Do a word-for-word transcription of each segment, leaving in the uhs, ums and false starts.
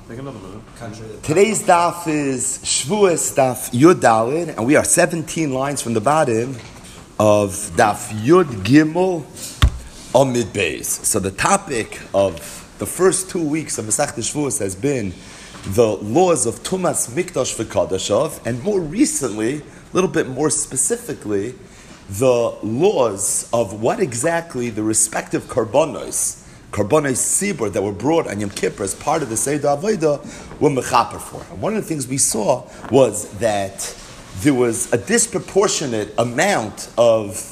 Today's daf is Shvuas daf Yud Daled, and we are seventeen lines from the bottom of daf Yud Gimel Amid Beis. So the topic of the first two weeks of Masechta Shvuas has been the laws of Tumas Mikdash v'Kadashav, and more recently, a little bit more specifically, the laws of what exactly the respective karbonos, karbonos sibur that were brought on Yom Kippur as part of the Seder Avodah were mechaper for. And one of the things we saw was that there was a disproportionate amount of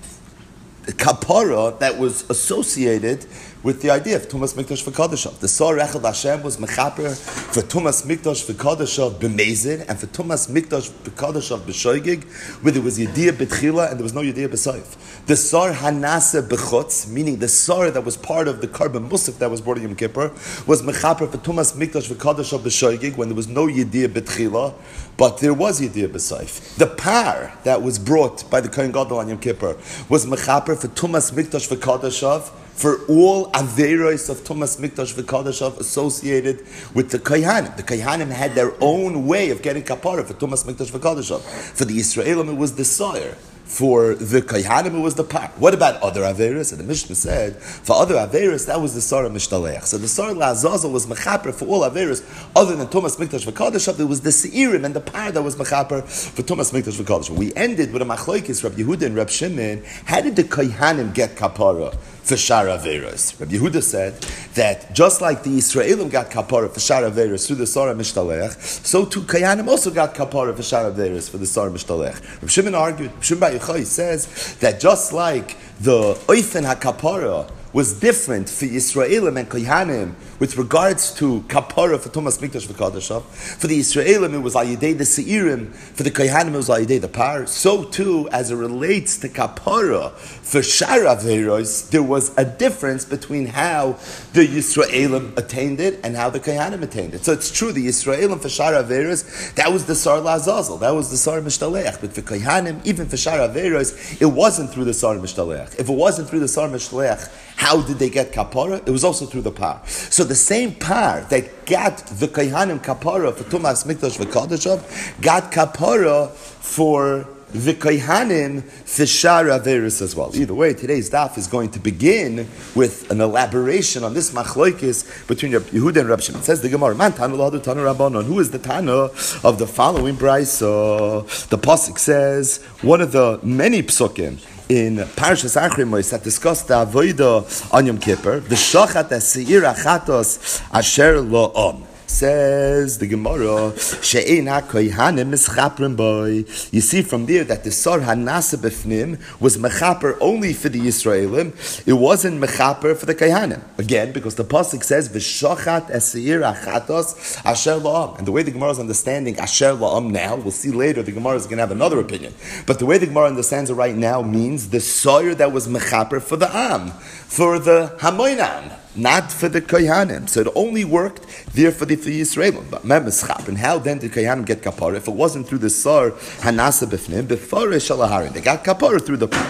kapara that was associated with the idea of Tumas Mikdash v'Kadashav. The Sar Echad Hashem was mechaper for Tumas Mikdash v'Kadashav b'Mezid and for Tumas Mikdash v'Kadashav b'Shoigig, where there was Yediyah b'Tchila and there was no Yediyah b'Soif. The Sar Hanase b'Chutz, meaning the Sar that was part of the Karban Musaf that was brought in Yom Kippur, was mechaper for Tumas Mikdash v'Kadashav b'Shoigig when there was no Yediyah b'Tchila, but there was Yediyah b'Soif. The par that was brought by the Kohen Gadol on Yom Kippur was mechaper for Tumas Mikdash v'Kadashav for all averos of Tumas Mikdash v'Kadashav associated with the Kohanim. The Kohanim had their own way of getting kapara for Tumas Mikdash v'Kadashav. For the Yisraelim, it was the Sire. For the Kohanim, it was the Par. What about other averos? And the Mishnah said, for other averos, that was the Sar Mishtaleach. So the Sar La'azazel was mechaper for all averos other than Tumas Mikdash v'Kadashav. There was the Seirim and the Par that was mechaper for Tumas Mikdash v'Kadashav. We ended with a machlokes, Rabbi Yehuda and Rabbi Shimon. How did the Kohanim get kapara for Shar Averos? Rabbi Yehuda said that just like the Yisraelim got kapara for Shar Averos through the Sar Mishtaleach, so too Kohanim also got kapara for Shar Averos for the Sar Mishtaleach. Rabbi Shimon argued, Rabbi Shimon Bar Yochai says that just like the Oifen HaKapara was different for Yisraelim and Kohanim with regards to kapara for Tumas Mikdash v'Kadashav. For the Yisraelim, it was al yedei the Seirim. For the Kohanim, it was al yedei the Par. So too, as it relates to kapara for Shar Averos, there was a difference between how the Yisraelim attained it and how the Kohanim attained it. So it's true, the Yisraelim for Shar Averos, that was the Sar La'azazel, that was the Sar Mishtaleach. But for Kohanim, even for Shar Averos, it wasn't through the Sar Mishtaleach. If it wasn't through the Sar Mishtaleach, how did they get kapara? It was also through the par. So the same par that got the Kohanim kapara for Tumas Mikdash v'Kadashav got kapara for the Kohanim for Shar Averos as well. Either way, today's daf is going to begin with an elaboration on this machlokes between Yehuda and Rabbi Shimon. It says the Gemara, Man Tanu L'Hadu Tanu Rabbanon. Who is the Tana of the following brayso? The pasuk says one of the many psukim in Parshas Achrimos that discussed the Avodah on Yom Kippur, the Shachat Seir Achatos Asher Lo'om. Says the Gemara, She'ein HaKohanim Mischaprim Boy. You see from there that the Sar Hanasa Befnim was mechaper only for the Yisraelim. It wasn't mechaper for the Kohanim. Again, because the pasuk says V'shachat Seir Achatos Asher Lo'om. And the way the Gemara is understanding Asher Lo'om now, we'll see later the Gemara is going to have another opinion. But the way the Gemara understands it right now means the Sar that was mechaper for the Am, for the Hamoinam, not for the Kohanim. So it only worked there for the, for the Yisraelim. But and how then did Kohanim get kapara? If it wasn't through the Sar Hanasa Befnim, before Shalaharin, they got kapara through the par.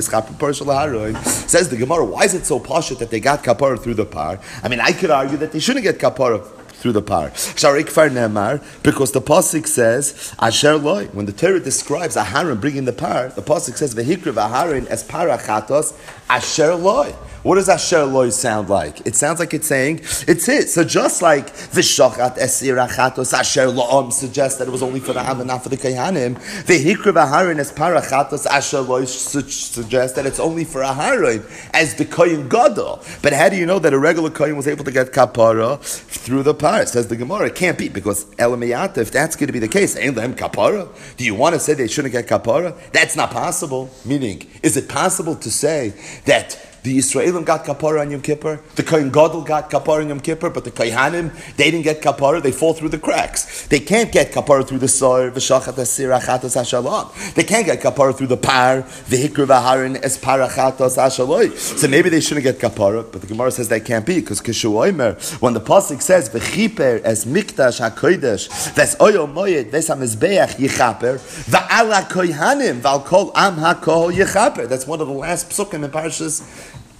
Says the Gemara, why is it so pashut that they got kapara through the par? I mean, I could argue that they shouldn't get kapara through the par. Because the pasuk says Asher Loi. When the Torah describes Aharon bringing the par, the pasuk says Vehikra Aharon as parachatos Asher Loi. What does Asher Loi sound like? It sounds like it's saying it's it. So just like V'shachat Esir Achatos Asher Lo'om suggests that it was only for the Am and not for the Kohanim, Vehikra Aharon as parachatos Asher Loi suggests that it's only for Aharon as the Kohen Gadol. But how do you know that a regular Kohen was able to get kapara through the par? Says the Gemara, it can't be, because Elamiyata, if that's going to be the case, ain't them kapara? Do you want to say they shouldn't get kapara? That's not possible. Meaning, is it possible to say that the Yisraelim got kapara on Yom Kippur, the Kohen Gadol got kapara on Yom Kippur, but the Kohanim, they didn't get kapara, they fall through the cracks. They can't get kapara through the Sar, V'shachat Asir Achatos Ashalom. They can't get kapara through the Par, V'hikra V'harin Es Parachatos Ashaloi. So maybe they shouldn't get kapara, but the Gemara says that can't be, because Kishu Oimer, when the pasuk says V'chiper Es Mikdash HaKodesh, Ves Oyo Moyed, Ves HaMizbeach Yichaper, V'ala Kohanim, V'al Kol Am HaKoh Yichaper. That's one of the last psukim in Parshas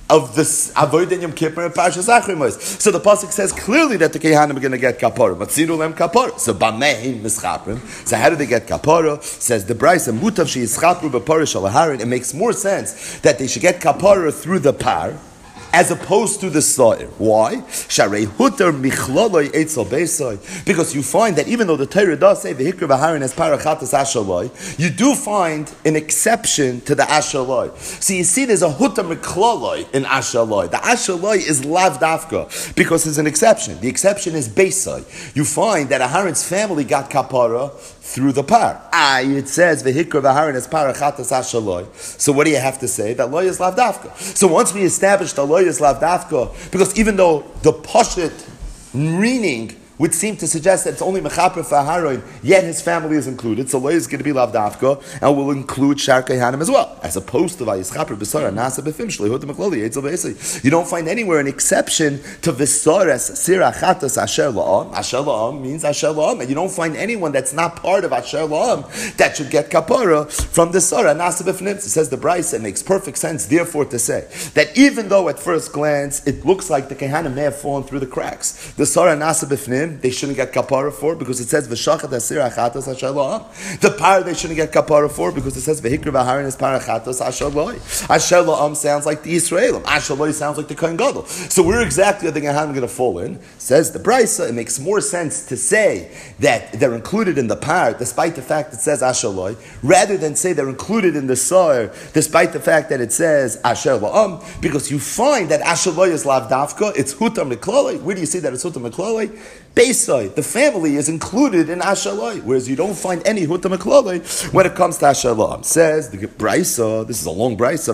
of this avoid in Yom Kippur and Parshas Achrimos. So the pasuk says clearly that the Kehanim are going to get kapara. Matziru lem kapara. So b'mein mischaprim. So how do they get kapara? Says the Brisa mutav she yischapru b'parish alaharin. It makes more sense that they should get kapara through the par, as opposed to the sa'ir. Why? Sharei huter michloloi etzel beisai. Because you find that even though the Torah does say v'hikra v'harin as parachatas ashaloi, you do find an exception to the ashaloi. So you see there's a huter michloloi in ashaloi. The ashaloi is lav dafka because there's an exception. The exception is beisai. You find that Aharon's family got kapara through the par. Ah, it says v'hikra v'harin as parachatas ashaloi. So what do you have to say? That loy is lav dafka. So once we establish the loy is lav dafka, because even though the pashut meaning would seem to suggest that it's only mechaper for Aharon, yet his family is included, so loy is going to be lav dafka, and will include shar kehanim as well, as opposed to vayischaper b'sara nasa b'fim shleihut m'chloli etzel b'esei. You don't find anywhere an exception to v'saras sirachatas asher la'am. Asher la'am means asher la'am, and you don't find anyone that's not part of asher la'am that should get kapara from the sara nasa b'fim. It says the Brisa, it makes perfect sense, therefore, to say that even though at first glance it looks like the kehanim may have fallen through the cracks, the sara nasa b'fim they shouldn't get kapara for, because it says v'shachat asir achatos asher la'am. The par they shouldn't get kapara for, because it says v'hikra v'harin is parachatos asher la'am. Asher la'am sounds like the Yisraelim. Asher la'am sounds like the Kohen Gadol. So where exactly are the Gehanim going to fall in? Says the Brisa, it makes more sense to say that they're included in the par, despite the fact it says asher la'am, rather than say they're included in the sar, despite the fact that it says asher la'am, because you find that asher la'am is lav dafka, it's hutam miklali. Where do you see that it's hutam miklali? Beisai, the family is included in Ashalai, whereas you don't find any Huta Meklali when it comes to Ashalai. Says the Brisa, this is a long Brisa,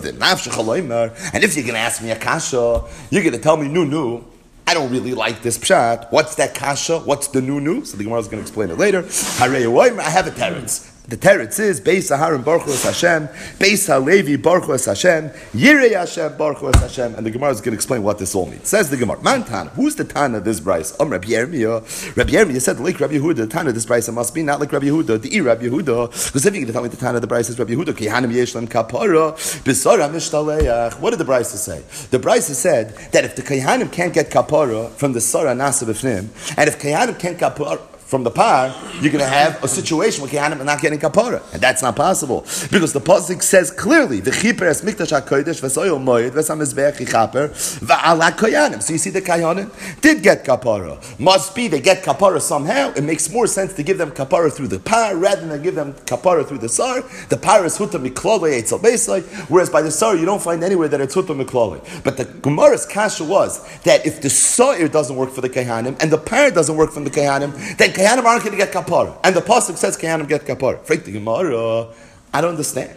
and if you're going to ask me a kasha, you're going to tell me nu nu. I don't really like this pshat. What's that kasha? What's the nu nu? So the Gemara is going to explain it later. I have a teretz. The teretz is Beis Aharon Baruch Hu Es Hashem, Beis HaLevi Baruch Hu Es Hashem, Yirei Hashem Baruch Hu Es Hashem, and the Gemara is going to explain what this all means. Says the Gemara, Man Tana, who's the Tana of this Brisa? Um, Rabbi Yirmiyah. Rabbi Yirmiyah said, like Rabbi Yehuda, the Tana of this Brisa must be not like Rabbi Yehuda, the E Rabbi Yehuda, because if you're going to tell me the Tana of the Brisa is Rabbi Yehuda, Kehanim Yeshlem Kapara, B'sara Mishtaleach. What did the Brisa say? The Brisa said that if the Kehanim can't get Kapara from the Sara Nasa B'fnim, and if Kehanim can't Kapara from the par, you're going to have a situation where Kehanim are not getting kapara, and that's not possible because the pasuk says clearly, "V'chiper es mikdash hakodesh v'soyol moed v'samizbeach yichaper v'ala koyanim." So you see, the Koyanim did get kapara. Must be they get kapara somehow. It makes more sense to give them kapara through the par rather than give them kapara through the sar. The par is huta miklolei etzel beisai, whereas by the sar you don't find anywhere that it's huta miklolei. But the Gemara's kasha was that if the sar doesn't work for the Kehanim and the par doesn't work from the Kehanim, then Kehanim aren't going to get kapara, and the pasuk says Kehanim get kapara. Freak the Gemara, I don't understand.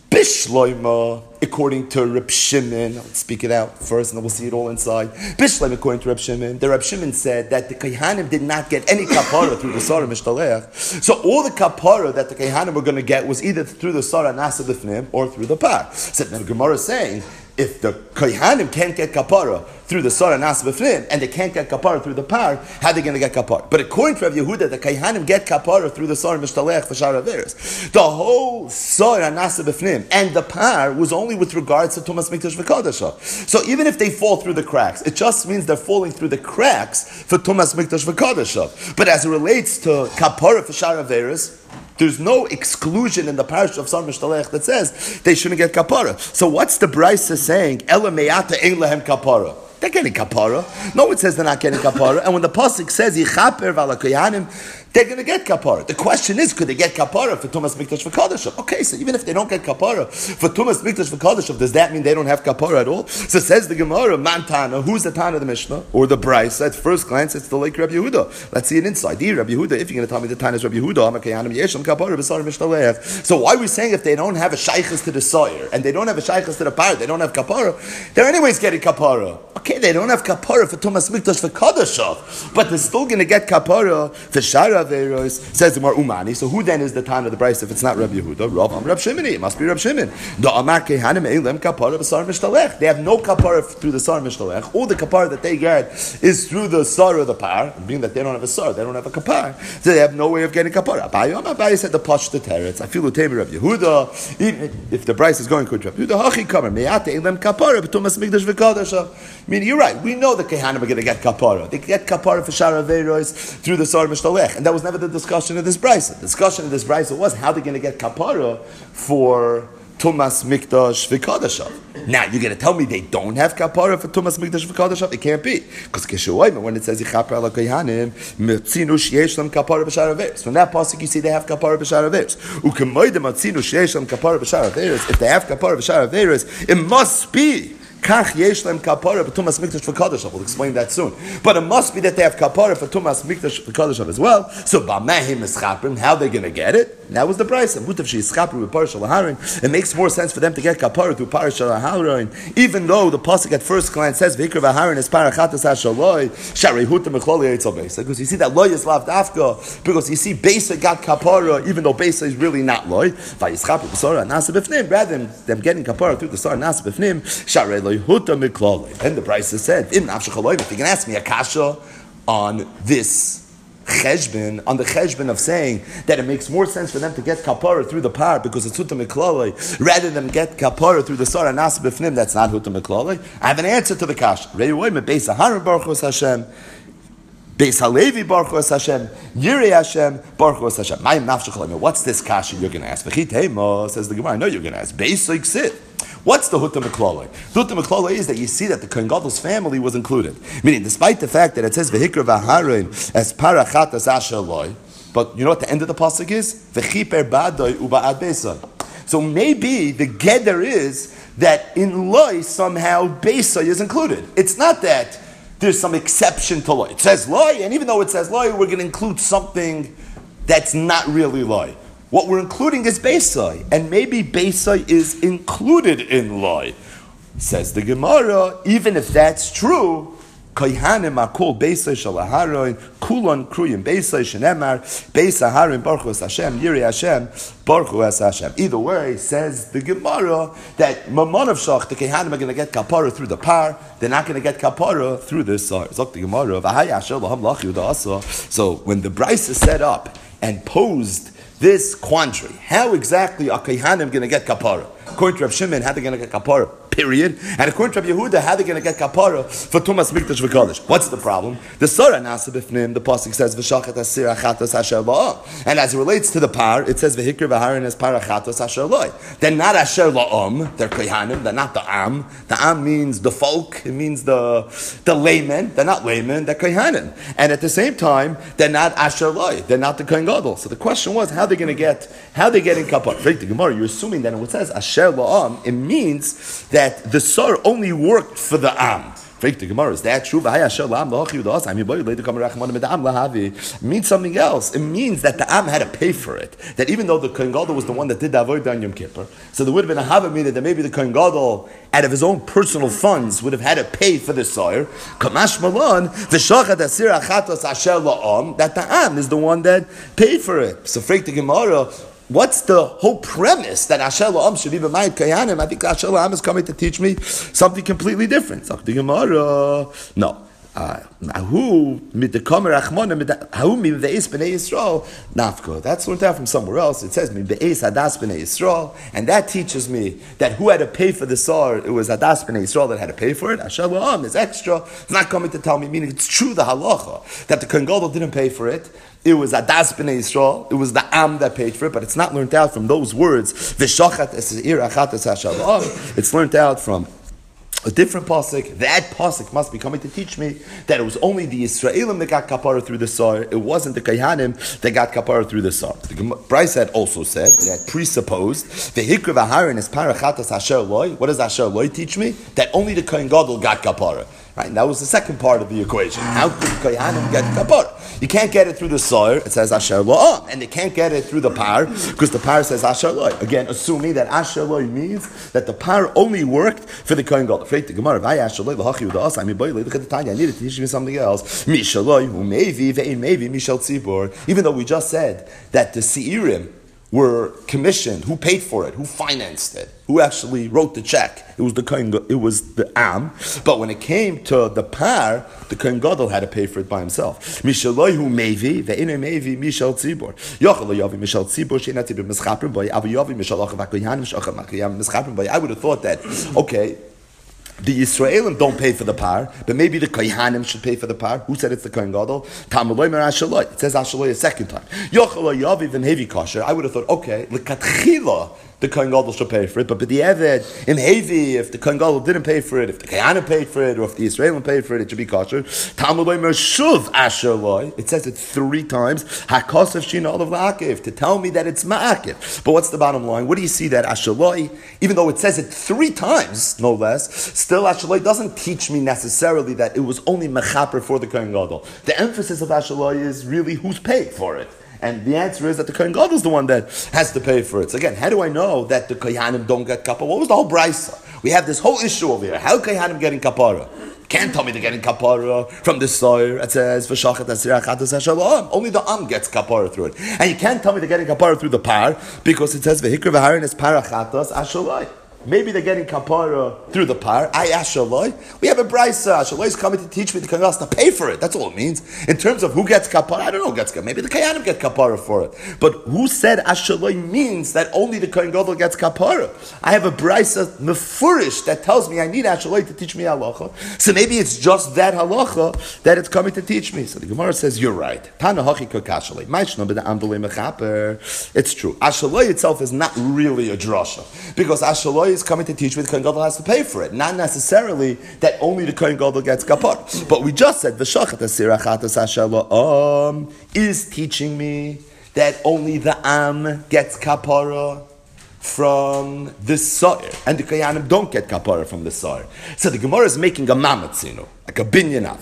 Bishloima, according to Reb Shimon, let's speak it out first, and then we'll see it all inside. Bishloima, according to Reb Shimon, the Reb Shimon said that the Kehanim did not get any kapara through the Sarah Mishtaleach. So all the kapara that the Kehanim were going to get was either through the Sarah Nasa B'fnim or through the par. So then the Gemara is saying, if the Kohanim can't get kapara through the Sarah Nas B'fnim, and they can't get kapara through the par, how are they going to get kapara? But according to Rav Yehuda, the Kohanim get kapara through the Sarah Mishtaleach V'shar Averis. The whole Sarah Nas B'fnim and the par was only with regards to Tumas Mikdash V'Kadashah. So even if they fall through the cracks, it just means they're falling through the cracks for Tumas Mikdash V'Kadashah. But as it relates to kapara V'shar Averis, there's no exclusion in the parish of Sar Mishtalech that says they shouldn't get kapara. So what's the Brisa saying? Ela me'ata ein lehem kapara. They're getting kapara. No, it says they're not getting kapara. And when the pasuk says yichaper v'ala koyanim, they're going to get kapara. The question is, could they get kapara for Tumas Mikdash V'Kadashah? Okay, so even if they don't get kapara for Tumas Mikdash V'Kadashah, does that mean they don't have kapara at all? So says the Gemara, Man Tana, who's the Tana of the Mishnah? Or the Brisa? At first glance, it's the like Rabbi Yehuda. Let's see it inside. The Rabbi Yehuda, if you're going to tell me the Tana is Rabbi Yehuda, so why are we saying if they don't have a shaykhis to the soyer, and they don't have a shaykhis to the par, they don't have kapara, they're anyways getting kapara. Okay, Okay, they don't have kapara for Tumas Mikdash for Kadashov, but they're still going to get kapara for Shara Averos, says the Mar Umani. So who then is the time of the Bryce if it's not Rabbi Yehuda? Rav Am Rab Shimoni. It must be Rab Shimon. The Amar Kehanim Eilem kapara b'sar mishtalech. They have no kapara through the sar mishtalech. All the kapara that they get is through the sar of the par, being that they don't have a sar, they don't have a kapara. So they have no way of getting kapara. Abaye Abaye said the Pash the Teretz. I feel Utemi Rabbi Yehuda. Even if the Bryce is going to Rabbi Yehuda, Hachi Kamer Me'ate Eilem kapara b'tumas Mikdash v'Kadashah. I mean, you're right. We know the Kehanim are going to get kapara. They get kapara for Shara Averos through the sar mishtalech, and that was never the discussion of this Bryce. The discussion of this Bryce was how they're going to get kapara for Tumas Mikdash v'Kadashah. Now you're going to tell me they don't have kapara for Tumas Mikdash v'Kadashah? It can't be, because when it says Yichaper ala Kohanim Metzinu sheyesh lam kapara b'Shar Averos, from that pasuk you see they have kapara b'Shar Averos. Ukemoidem Metzinu sheyesh lam kapara b'Shar Averos. If they have kapara b'Shar Averos, it must be Kach yesh lem kapara for Tumas Mikdash for Kadashah. We'll explain that soon. But it must be that they have kapara for Tumas Mikdash for Kadashah as well. So b'mehim eschaprim, how are they going to get it? That was the price. Mutav she eschaprim with Parashah Laharin. It makes more sense for them to get kapara through Parashah Laharin, even though the pasuk at first glance says V'ikra v'Harin is parachatas hashaloi sharei hutam mechloli eitzel beisa. Because you see that loy is lav dafka. Because you see Beisa got kapara, even though Beisa is really not loy. Vayischaprim b'sora nasa b'fnim. Rather than them getting kapara through the sora nasa b'fnim, sharei. And the price said, if you can ask me a kasha on this cheshbon, on the cheshbon of saying that it makes more sense for them to get kapara through the par because it's huta miklolei, rather than get kapara through the sara nasa b'fnim, that's not huta miklolei. I have an answer to the kasha. Beis Aharon Baruch Hu Hashem, Beis Halevi Baruch Hu Hashem, Yirei Hashem Baruch Hu Hashem. What's this kasha you're going to ask? Says the Gemara. I know you're going to ask. Beis Oiksit. What's the Huta Meklolei? The Huta Meklolei is that you see that the Kohen Gadol's family was included. Meaning, despite the fact that it says V'hikra v'Aharon as parachatas asher loy, but you know what the end of the pasuk is? V'chiper ba'adoi u'ba'ad beisai. So maybe the geder is that in loy somehow beisai is included. It's not that there's some exception to loy. It says loy, and even though it says loy, we're going to include something that's not really loy. What we're including is Beisai, and maybe Beisai is included in Loi. Says the Gemara, even if that's true, Kohanim are called Beisai Shal Aharon, Kulon Kruyim Beisai Shenemar, Beis Aharon Baruch Hu Hashem, Yirei Hashem, Baruch Hu Hashem. Either way, says the Gemara that Mamon of Shach, the Kohanim are going to get kapara through the par, they're not going to get kapara through the sar. Zok the Gemara, so when the Bryce is set up and posed this quandary, how exactly are Kohanim going to get kapara? According to Rav Shimon, how are they going to get kapara? Period. And according to Rav Yehuda, how are they going to get kapara for Tumas Mikdash v'Kodesh? What's the problem? The Sora Nasa B'fnim, the pasuk says V'shachat asir achatos asher la'am, and as it relates to the par, it says V'hikra v'Haron as par achatos asher loy. They're not asher la'am. They're Kohanim. They're not the am. The am means the folk. It means the the laymen. They're not laymen. They're Kohanim. And at the same time, they're not asher loy. They're not the Kohen Gadol. So the question was, how are they going to get? How are they getting kapara? Right, the Gemara, you're assuming that when it says asher la'am, it means that the sar only worked for the am. The Gemara, is that true? It means something else. It means that the am had to pay for it. That even though the Kohen Gadol was the one that did the avodah on Yom Kippur, so there would have been a havamina that maybe the Kohen Gadol, out of his own personal funds, would have had to pay for the sar. Kamash Malon, that the am is the one that paid for it. So, the Gemara, what's the whole premise that Asher La'am should be b'mayit Kohanim? I think Asher La'am is coming to teach me something completely different. So the Gemara, no. Who mit the kamer achmona who mi ve'es b'nei Yisrael nafka. That's learned out from somewhere else. It says mi ve'es hadas b'nei Yisrael, and that teaches me that who had to pay for the sar, it was hadas b'nei Yisrael that had to pay for it. Asher La'am is extra. It's not coming to tell me. Meaning it's true the halacha that the Kohen Gadol didn't pay for it. It was Adas B'nai Yisrael. It was the Am that paid for it, but it's not learned out from those words. V'shachat esir achatas hashalom. It's learned out from a different pasuk. That pasuk must be coming to teach me that it was only the Yisraelim that got kapara through the sar. It wasn't the Kohanim that got kapara through the sar. The Bryce had also said that presupposed the Hikra v'Haron is parachatas asher loy. What does asher loy teach me? That only the Kohen Gadol got kapara. Right, and that was the second part of the equation. How could Kohanim get kapara? You can't get it through the soil, it says Asher Lo, and they can't get it through the par, because the par says Asher Lo. Again, assuming that Asher Lo means that the par only worked for the Kohen Gadol. Afraid the Gemara, Vay Asher Lo, L'hachi Uda Asa, I mean, boy, look at the Tanya, I needed to teach me something else. Misha Lo, Hu Mevi, Ve'in Mevi, Mishal Tzibor. Even though we just said that the Seirim were commissioned, who paid for it, who financed it, who actually wrote the check. It was the Kohen, it was the Am. But when it came to the par, the Kohen Gadol had to pay for it by himself. Mishaloi mevi, ve'ine mevi mishal tzibor. Yochel yavi mishal tzibor, she'ena tzibor mischaprim boy, avi yavi mishal achav hakoyanim shacham hakoyam mischaprim boy. I would have thought that, okay, the Yisraelim don't pay for the par, but maybe the Kohanim should pay for the par. Who said it's the Kohen Gadol? Tamaloi mer Ashaloi. It says Ashaloi a second time. Yochel yavi v'nevi kasher. I would have thought, okay, l'katchila, the Kohen Gadol should pay for it, but the Eved in Hevi, if the Kohen Gadol didn't pay for it, if the Kohanim paid for it, or if the Israelim paid for it, it should be kosher. Talmud Mer Shuv Asher Loi. It says it three times. Hakosef Shina Olav La'akiv, to tell me that it's Ma'akiv. But what's the bottom line? What do you see that Asher Loi, even though it says it three times, no less, still Asher Loi doesn't teach me necessarily that it was only Mechaper for the Kohen Gadol. The emphasis of Asher Loi is really who's paid for it. And the answer is that the Kohen Gadol is the one that has to pay for it. So again, how do I know that the Kohanim don't get kapara? What was the whole brisa? We have this whole issue over here. How Kohanim getting kapara? Can't tell me they're getting kapara from the soil. It says v'shachat asirach adas hashalom. Only the am gets kapara through it, and you can't tell me they're getting kapara through the par because it says v'hikra v'harin is parachatas ashaloi. Maybe they're getting kapara through the par. I Ashaloi. We have a brisa. Ashaloi is coming to teach me the Kohen Gadol to pay for it. That's all it means. In terms of who gets kapara, I don't know who gets kapara. Maybe the Kohanim get kapara for it. But who said Ashaloi means that only the Kohen Gadol gets kapara? I have a brisa mefurish that tells me I need Ashaloi to teach me halacha. So maybe it's just that halacha that it's coming to teach me. So the Gemara says you're right. Tana hachi kakashaloi. Ma'ishno b'da amdolei mechaper. It's true. Ashaloi itself is not really a drasha because Ashaloi is coming to teach me the Kohen Gadol has to pay for it. Not necessarily that only the Kohen Gadol gets kapar. But we just said v'shachat asirachatas hashalom is teaching me that only the Am gets kapara from the Sa'ir, and the Kohanim don't get kapara from the Sa'ir. So the Gemara is making a mamatzino, like a binyanaf.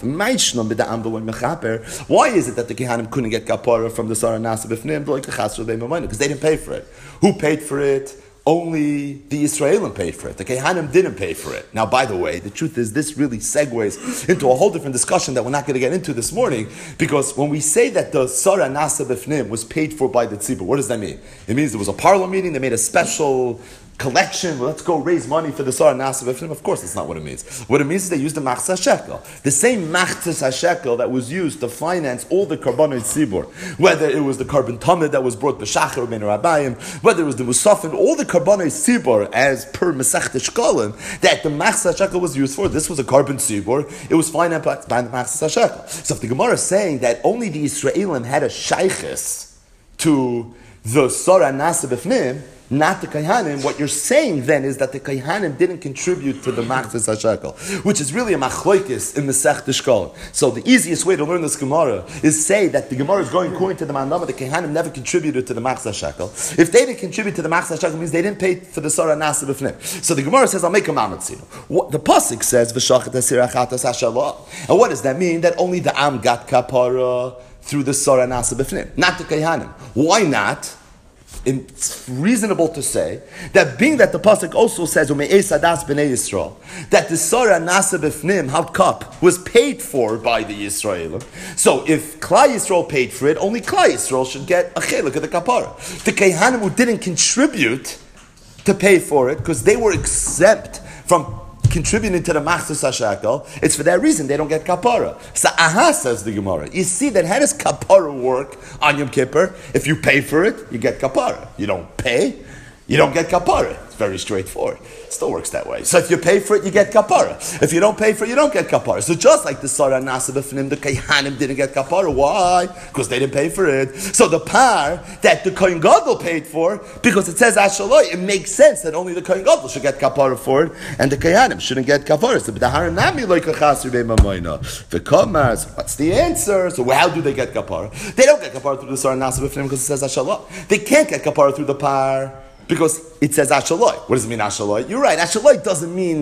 Why is it that the Kohanim couldn't get kapara from the Sa'ir nasa b'fnim? Because they didn't pay for it. Who paid for it? Only the Israelim paid for it. The Kohanim didn't pay for it. Now, by the way, the truth is this really segues into a whole different discussion that we're not going to get into this morning, because when we say that the Sarah Nasa B'fnim was paid for by the Tzibur, what does that mean? It means there was a parlor meeting, they made a special collection, well, let's go raise money for the Sarah Nasa B'fnim. Of course, that's not what it means. What it means is they used the Machzah Shekel. The same Machzah Shekel that was used to finance all the Karbanot Tzibur, whether it was the Karban Tamid that was brought B'Shachar or Ben Rabbayim, whether it was the Musafin, all the Karbanot Tzibur, as per Masech Shkolim, that the Machzah Shekel was used for. This was a Karban Tzibur. It was financed by the Machzah Shekel. So if the Gemara is saying that only the Israelim had a shaykhis to the Sarah Nasa B'fnim, not the Kohanim, what you're saying then is that the Kohanim didn't contribute to the Machzis HaShekel, which is really a machloikis in the Sech Shkolim. So the easiest way to learn this Gemara is say that the Gemara is going according to the Manama, the Kohanim never contributed to the Machzis HaShekel. If they didn't contribute to the Machzis HaShekel, it means they didn't pay for the Sarah Nasa B'fnim. So the Gemara says, I'll make a mamatzino. The Pasuk says, V'shachat asirachatas hashalah. And what does that mean? That only the Am got kapara through the Sarah Nasa B'fnim, not the Kohanim. Why not? It's reasonable to say that being that the pasuk also says Ume'es Adas B'nei Yisrael, that the Sarah Nasa B'fnim Hal Cup was paid for by the Yisraelim. So if Klai Yisrael paid for it, only Klai Yisrael should get a chelik of the kapara. The Kohanim who didn't contribute to pay for it because they were exempt from contributing to the Machzis HaShekel, it's for that reason they don't get kapara. So aha, says the Gemara. You see that how does kapara work on Yom Kippur? If you pay for it, you get kapara. You don't pay, you don't get kapara. It's very straightforward. It still works that way. So if you pay for it, you get kapara. If you don't pay for it, you don't get kapara. So just like the Sarah Nasa B'fnim, the Kohanim didn't get kapara. Why? Because they didn't pay for it. So the par that the Kohen Gadol paid for, because it says Ashaloi, it makes sense that only the Kohen Gadol should get kapara for it, and the Kohanim shouldn't get kapara. So the Haranami like a chasur be'mamoina. The Kamars, what's the answer? So how do they get kapara? They don't get kapara through the Sarah Nasa B'fnim because it says Ashaloi. They can't get kapara through the par because it says Ashaloi. What does it mean, Ashaloi? You're right, Ashaloi doesn't mean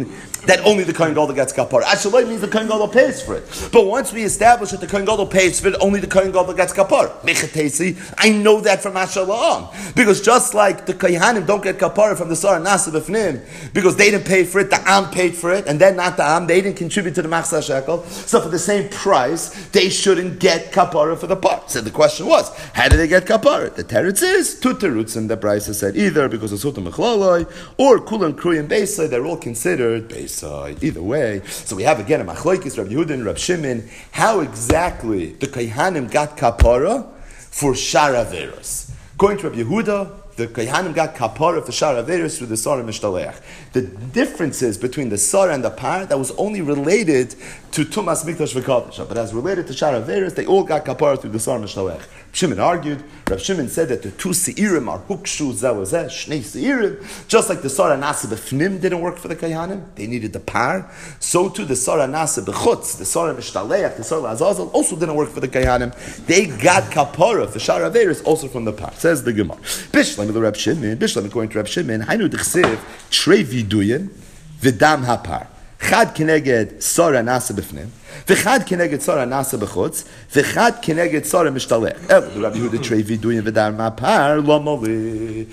that only the Kohen Gadol gets kapara. Ashaloi means the Kohen Gadol pays for it. But once we establish that the Kohen Gadol pays for it, only the Kohen Gadol gets kapara. Mechatesi, I know that from Ashalom. Because just like the Kohanim don't get kapara from the Sar Nasa B'fnim, because they didn't pay for it, the Am paid for it, and then not the Am, they didn't contribute to the Machzah Shekel. So for the same price, they shouldn't get kapara for the part. So the question was, how do they get kapara? The teretz is two terutzim. And the Brisa said either because of Sutam Mechlaloi or Kulan Krui and Beisai, they're all considered Beisai. Either way, so we have again a Machlokes, Rabbi Yehuda and Rabbi Shimon, how exactly the Kohanim got kapara for Shar Averos. According to Rabbi Yehuda, the Kohanim got kapara for Shar Averos through the Sar and Mishtaleach. The differences between the Sar and the Par, that was only related to Tumas Mikdash v'Kodesh, but as related to Shar Averos, they all got kapara through the Sar and Mishtaleach. Shimon argued, Rav Shimon said that the two Seirim are Hukshu Zelazeh, Shnei Seirim, just like the Sar Nasa B'fnim didn't work for the Kohanim, they needed the Par, so too the Sar Nasa B'chutz, the Sar Mishtaleach, the Sar Azazel also didn't work for the Kohanim. They got kapara for Shar Averos also from the Par. Says the Gemara. Bishlam the Rav Shimon, Bishlam according to Rav Shimon, Hainu D'chsev, Trei Viduyin, V'dam HaPar. Chad Keneged Sar Nasa B'fnim, V'chad Keneged Sar Nasa B'chutz, V'chad Keneged Sar Mishtaleach. El, the Rabbi Yehuda Trei Viduyin V'dam HaPar, Lo Moli.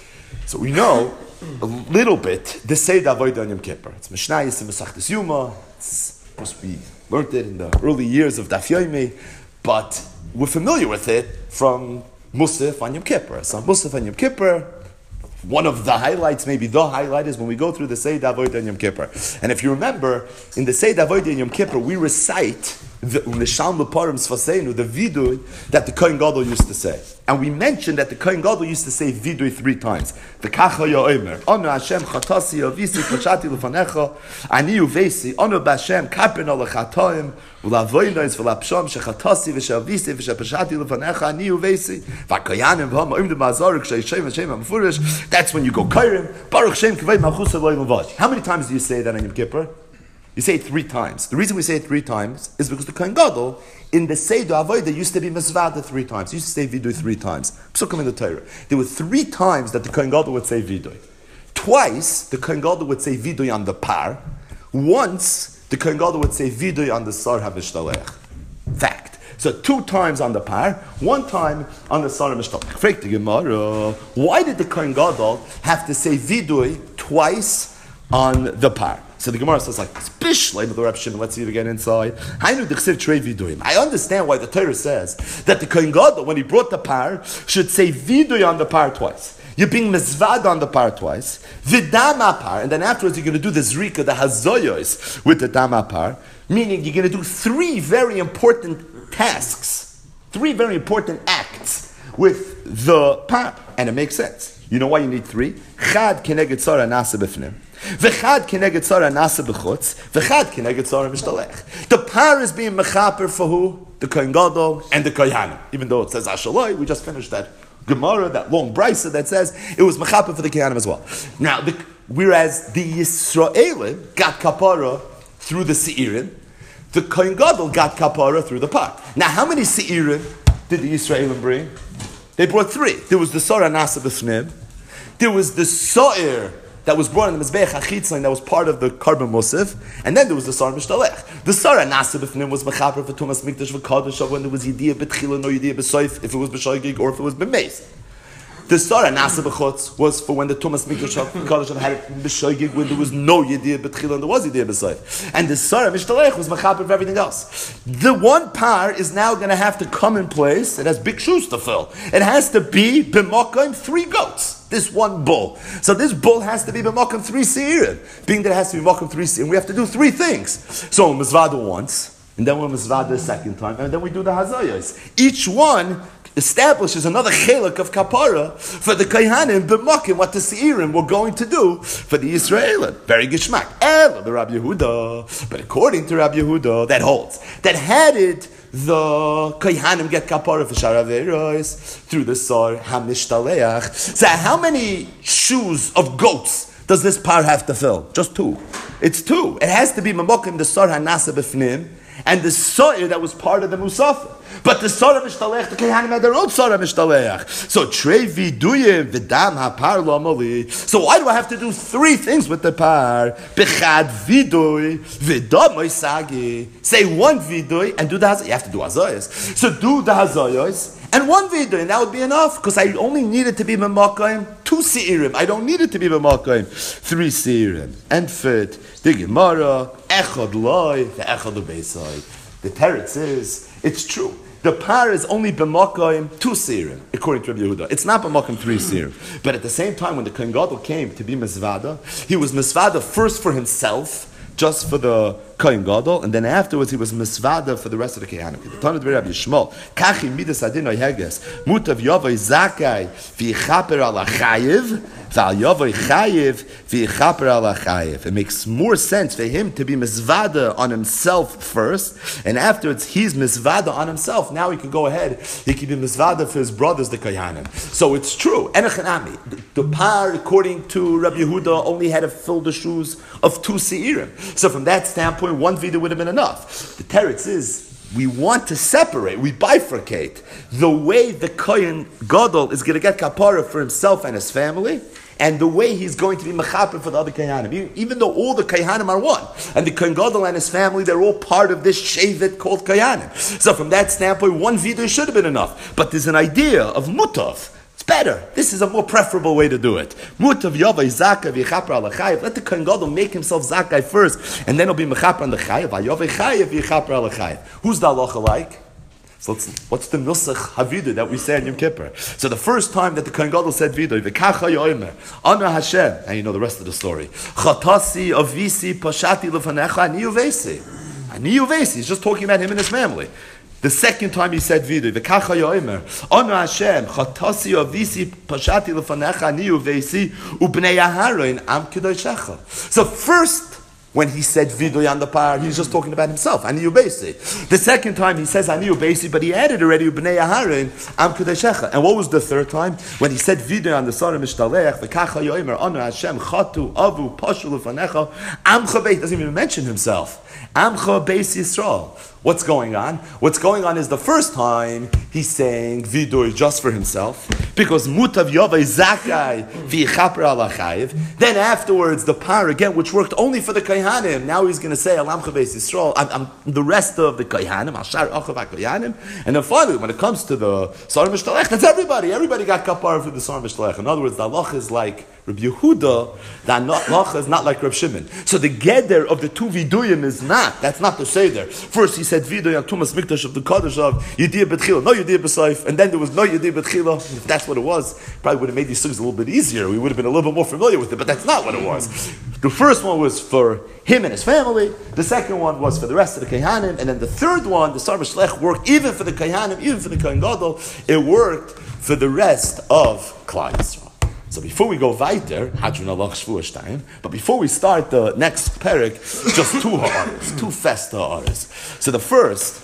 So we know a little bit the Seder Avodah on Yom Kippur. It's Mishnayos and Masechtas Yuma. It's, of course, we learned it in the early years of Daf Yomi, but we're familiar with it from Musaf on Yom Kippur. So Musaf on Yom Kippur, one of the highlights, maybe the highlight, is when we go through the Seder Avodah on Yom Kippur. And if you remember, in the Seder Avodah on Yom Kippur, we recite the Nisham L'Parim Sfaseinu, the vidui that the Kohen Gadol used to say. And we mentioned that the Kohen Gadol used to say vidui three times. The Kacha Yo'omer, Anu Hashem Chatasi Avisi Kachati L'Fanecha, Ani Uvesi, Anu B'Hashem Kapen Al Chatoim, U'Lavoynois V'Lapsham Shechatasi V'Shavisi V'Shapashati L'Fanecha, Ani Uvesi, V'Kayanim V'Hama Oim D'Mazor K'Shem V'Shem V'Mufurish. That's when you go Kairim, Baruch Shem K'vei Malchus Eloim L'Vash. How many times do you say that on Yom Kippur? You say it three times. The reason we say it three times is because the Kohen Gadol in the Seder Avodah used to be Mizvada three times. He used to say Vidui three times. Psukim in the Torah. There were three times that the Kohen Gadol would say Vidui. Twice the Kohen Gadol would say Vidui on the Par. Once the Kohen Gadol would say Vidui on the Sar HaMishtalech. Fact. So two times on the Par, one time on the Sar HaMishtalech. Frek the Gemara. Why did the Kohen Gadol have to say Vidui twice on the Par? So the Gemara says like Bishleim of the Reb Shimon. Let's see it again inside. I understand why the Torah says that the Kohen Gadol, when he brought the par, should say vidui on the par twice. You're being mizvad on the par twice, vidama par, and then afterwards you're going to do the zrika, the hazoyos with the dama par, meaning you're going to do three very important tasks, three very important acts with the par, and it makes sense. You know why you need three? Chad keneged tzara nasa b'fnim. V'chad keneged tzara nasa b'chutz. V'chad keneged tzara mishtalech. The par is being mechaper for who? The Kohen Gadol and the Kohanim. Even though it says Ashaloi, we just finished that Gemara, that long brisa that says it was mechaper for the Kohanim as well. Now, the, whereas the Yisraelim got kapara through the Seirim, the Kohen Gadol got kapara through the par. Now, how many Seirim did the Yisraelim bring? They brought three. There was the Sara Nasa B'fnim. There was the Sa'ir that was brought in the Mizbeach HaChitzon that was part of the Karban Musaf. And then there was the Sar Mishtalech. The Sara Nasa B'fnim was Mechaper for Tumas Mikdash V'Kodesh when there was Yediyah B'tchila, no Yediyah B'Soif, if it was B'Shoigig or if it was B'Meis. The Sara Nasa B'chutz was for when the Tumas Mikdash V'Kodesh had it B'Shoigig when there was no Yediyah B'tchila and there was Yediyah B'Soif. And the Sara Mishtalech was Mechaper for everything else. The one par is now going to have to come in place. It has big shoes to fill. It has to be B'Mokim three goats. This one bull. So this bull has to be b'makom three seirim. Being that it has to be b'makom three seirim, we have to do three things. So we'll mizvada once, and then we'll mizvada a second time, and then we do the hazayos. Each one establishes another chelik of kapara for the kohanim b'makom, what the seirim were going to do for the Yisraelim. Very gishmak. Ela the Rabbi Yehuda. But according to Rabbi Yehuda, that holds. That had it the kohanim get kapara for Shar Averos through the Sar HaMishtaleach. So how many shoes of goats does this par have to fill? Just two. It's two. It has to be Mamokim the Sar HaNasa B'fnim, and the So'ir that was part of the Musafir. But the Sarah Mishtalech, the Kehanim had their own Sarah Mishtalech. So Trei Viduyim Vidam Hapar Lamali. So why do I have to do three things with the par? Bechad Viduy Vidam Moisagi. Say one Viduy and do the Hazayas. You have to do Hazayas. So do the Hazayas and one Viduy, and that would be enough because I only needed to be Memakayim two Seirim. I don't need it to be Memakayim three Seirim. And fit the Gemara Echad Loi the Echad Beisai. The teretz is it's true. The par is only b'makayim two seirim, according to Rabbi Yehuda. It's not b'makayim three seirim. But at the same time, when the Kohen Gadol came to be mizvada, he was mizvada first for himself, just for the Kohen Gadol, and then afterwards he was misvada for the rest of the Kehanim. The Tana of Rabbi Yishmael, Kachi midas adinoi heges, mutav yavai zakai v'yichaper ala chayiv, v'al yavai chayiv v'yichaper ala chayiv. It makes more sense for him to be misvada on himself first, and afterwards he's misvada on himself. Now he can go ahead, he can be misvada for his brothers, the Kohanim. So it's true. Enochanami, the, the par, according to Rabbi Yehuda, only had to fill the shoes of two seirim. So from that standpoint, one vida would have been enough. The teretz is we want to separate, we bifurcate the way the Kohen Gadol is going to get kapara for himself and his family, and the way he's going to be mechaper for the other Kohanim. Even though all the Kohanim are one, and the Kohen Gadol and his family, they're all part of this shevet called Kohanim. So from that standpoint, one vida should have been enough. But there's an idea of mutav. Better. This is a more preferable way to do it. Mutav yavai zakai v'yichaper ala chayiv. Let the Kohen Gadol make himself zakai first, and then he'll be mechaper on the chayiv. Yavai chayiv v'yichaper ala chayiv. Who's the halacha like? So let's, what's the nusach havidah that we say in Yom Kippur? So the first time that the Kohen Gadol said vidah, v'kacha yomer, Ana Hashem, and you know the rest of the story. Chatasi avisi pashati lefanecha ani uvesi. Ani uvesi. He's just talking about him and his family. The second time he said vidu, v'kacha yomer, Ana Hashem, chatasi avisi pashati lefanecha ani uvesi ubnei Aharon am kedoshecha. So first, when he said vidu on the par, he's just talking about himself, ani uvesi. The second time he says ani uvesi, but he added already ubnei Aharon am kedoshecha. And what was the third time? When he said vidu on the Sarah Mishtalech, v'kacha yomer, Ana Hashem, chatu avu pashu lefanecha amcha beis. Doesn't even mention himself. Amcha beis Yisrael. What's going on? What's going on is the first time he's saying vidur just for himself, because mutav yavai zakai v'yichaper ala chayiv. Then afterwards the par again, which worked only for the Kohanim, now he's going to say alam chaveis Yisrael. I'm, I'm the rest of the Kohanim, ashar achav Kohanim, and then finally when it comes to the Sarah Mishtalech, that's everybody. Everybody got kapara for the Sarah Mishtalech. In other words, the halacha is like Rabbi Yehuda, the halacha is not like Reb Shimon. So the geder of the two viduyim is not. That's not the seder. First he said viduy on Tumas Mikdash of the Kaddish of Yediyah B'tchila, no Yediyah B'Saif, and then there was no Yediyah B'tchila. If that's what it was, probably would have made these things a little bit easier. We would have been a little bit more familiar with it, but that's not what it was. The first one was for him and his family. The second one was for the rest of the Kohanim, and then the third one, the Sarah Shlech, worked even for the Kohanim, even for the Kohen Gadol. It worked for the rest of Klal Yisrael. So before we go weiter, Hadron Allah Shvuah but before we start the next parak, just two ha'aris, two festa ha'aris. So the first,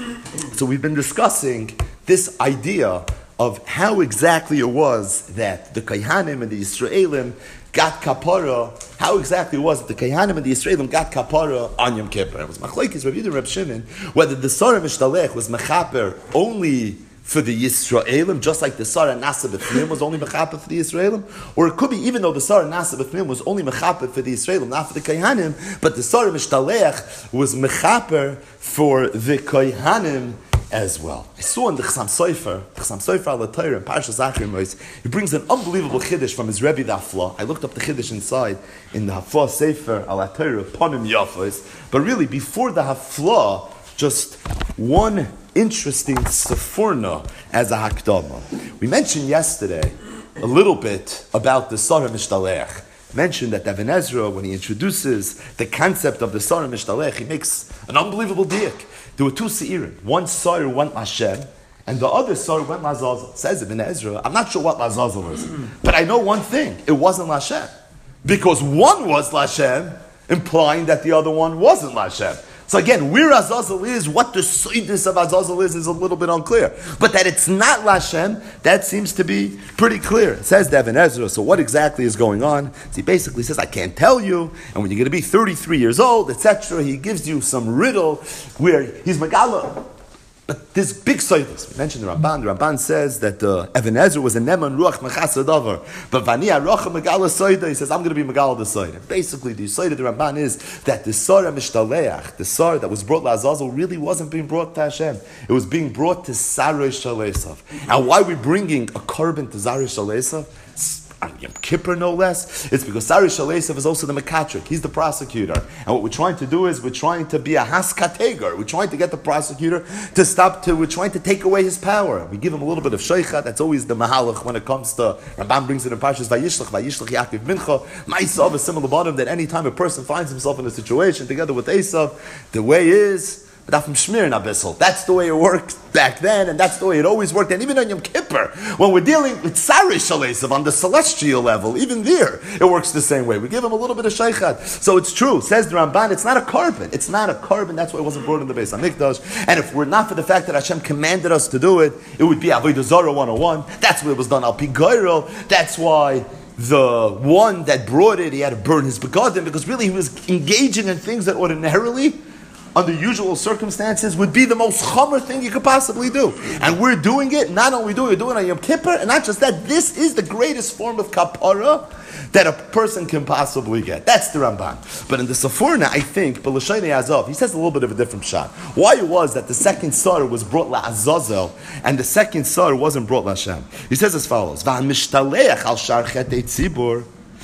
so we've been discussing this idea of how exactly it was that the Kohanim and the Yisraelim got kapara, how exactly it was that the Kohanim and the Yisraelim got kapara on Yom Kippur. It was Machlokes Rabbi Yehuda and Reb Shimon, whether the Sarah Mishtalech was mechaper only for the Yisraelim, just like the Sarah Nasa B'Fnim was only mechaper for the Yisraelim, or it could be even though the Sarah Nasa B'Fnim was only mechaper for the Yisraelim, not for the Kohanim, but the Sarah Mishtalech was mechaper for the Kohanim as well. I saw in the Chassam Sofer, the Chassam Sofer al Torah in Parshas Zachar, he brings an unbelievable chiddush from his Rebbe the Hafla. I looked up the chiddush inside in the Hafla Sefer al Torah, Ponim Yafos, but really before the Hafla, just one interesting seforna as a hakdama. We mentioned yesterday a little bit about the Sarah Mishtalech. Mentioned that Ibn Ezra, when he introduces the concept of the Sarah Mishtalech, he makes an unbelievable diak. There were two seirim. One Sarah went Hashem, and the other Sarah went Lazazel. Says Ibn Ezra, I'm not sure what Lazazel is, but I know one thing: it wasn't Lashem, because one was Lashem, implying that the other one wasn't Lashem. So again, where Azazel is, what the soidus of Azazel is, is a little bit unclear. But that it's not Lashem, that seems to be pretty clear. It says Devin Ezra, so what exactly is going on? So he basically says, I can't tell you, and when you're going to be thirty-three years old, et cetera, he gives you some riddle where he's Megala. But this big soidus, we mentioned the Ramban, the Ramban says that uh, Even Ezra was a Neman Ruach Mechasa Davar, but Vani Arocha Megala Soida, he says, I'm going to be Megala the Soida. Basically, the Soida of the Ramban is that the Sara Mishtaleach, the Sar that was brought to Azazel, really wasn't being brought to Hashem. It was being brought to Sarai Shalesav. And why are we bringing a carbon to Sarai Shalesav? Yom Kippur, no less. It's because Sarai Shalesav is also the Mekatrik. He's the prosecutor. And what we're trying to do is we're trying to be a Haskategar. We're trying to get the prosecutor to stop to, we're trying to take away his power. We give him a little bit of Sheikha. That's always the Mahalach when it comes to, Rambam brings it in Parshas Vayishlach, Vayishlach Yaakov Mincha. Ma'asav is similar bottom that any time a person finds himself in a situation together with Esav, the way is, That's the way it worked back then, and that's the way it always worked. And even on Yom Kippur, when we're dealing with Sarai Shalesav on the celestial level, even there, it works the same way. We give him a little bit of Sheikhad. So it's true, says the Ramban, it's not a carbon. It's not a carbon, that's why it wasn't brought in the Beis HaMikdash. And if we're not for the fact that Hashem commanded us to do it, it would be Avodah Zarah one oh one. That's why it was done Al Pi Goyrel. That's why the one that brought it, he had to burn his begadim, because really he was engaging in things that ordinarily, under usual circumstances, would be the most chomer thing you could possibly do. And we're doing it, not only doing it, we're doing it on Yom Kippur, and not just that, this is the greatest form of kapara that a person can possibly get. That's the Ramban. But in the Sforno, I think, B'Lashaynei Azov, he says a little bit of a different shot. Why it was that the second Sar was brought LaAzazel, and the second Sar wasn't brought LaShem. He says as follows, V'hamishtalech al shar chetei tzibur,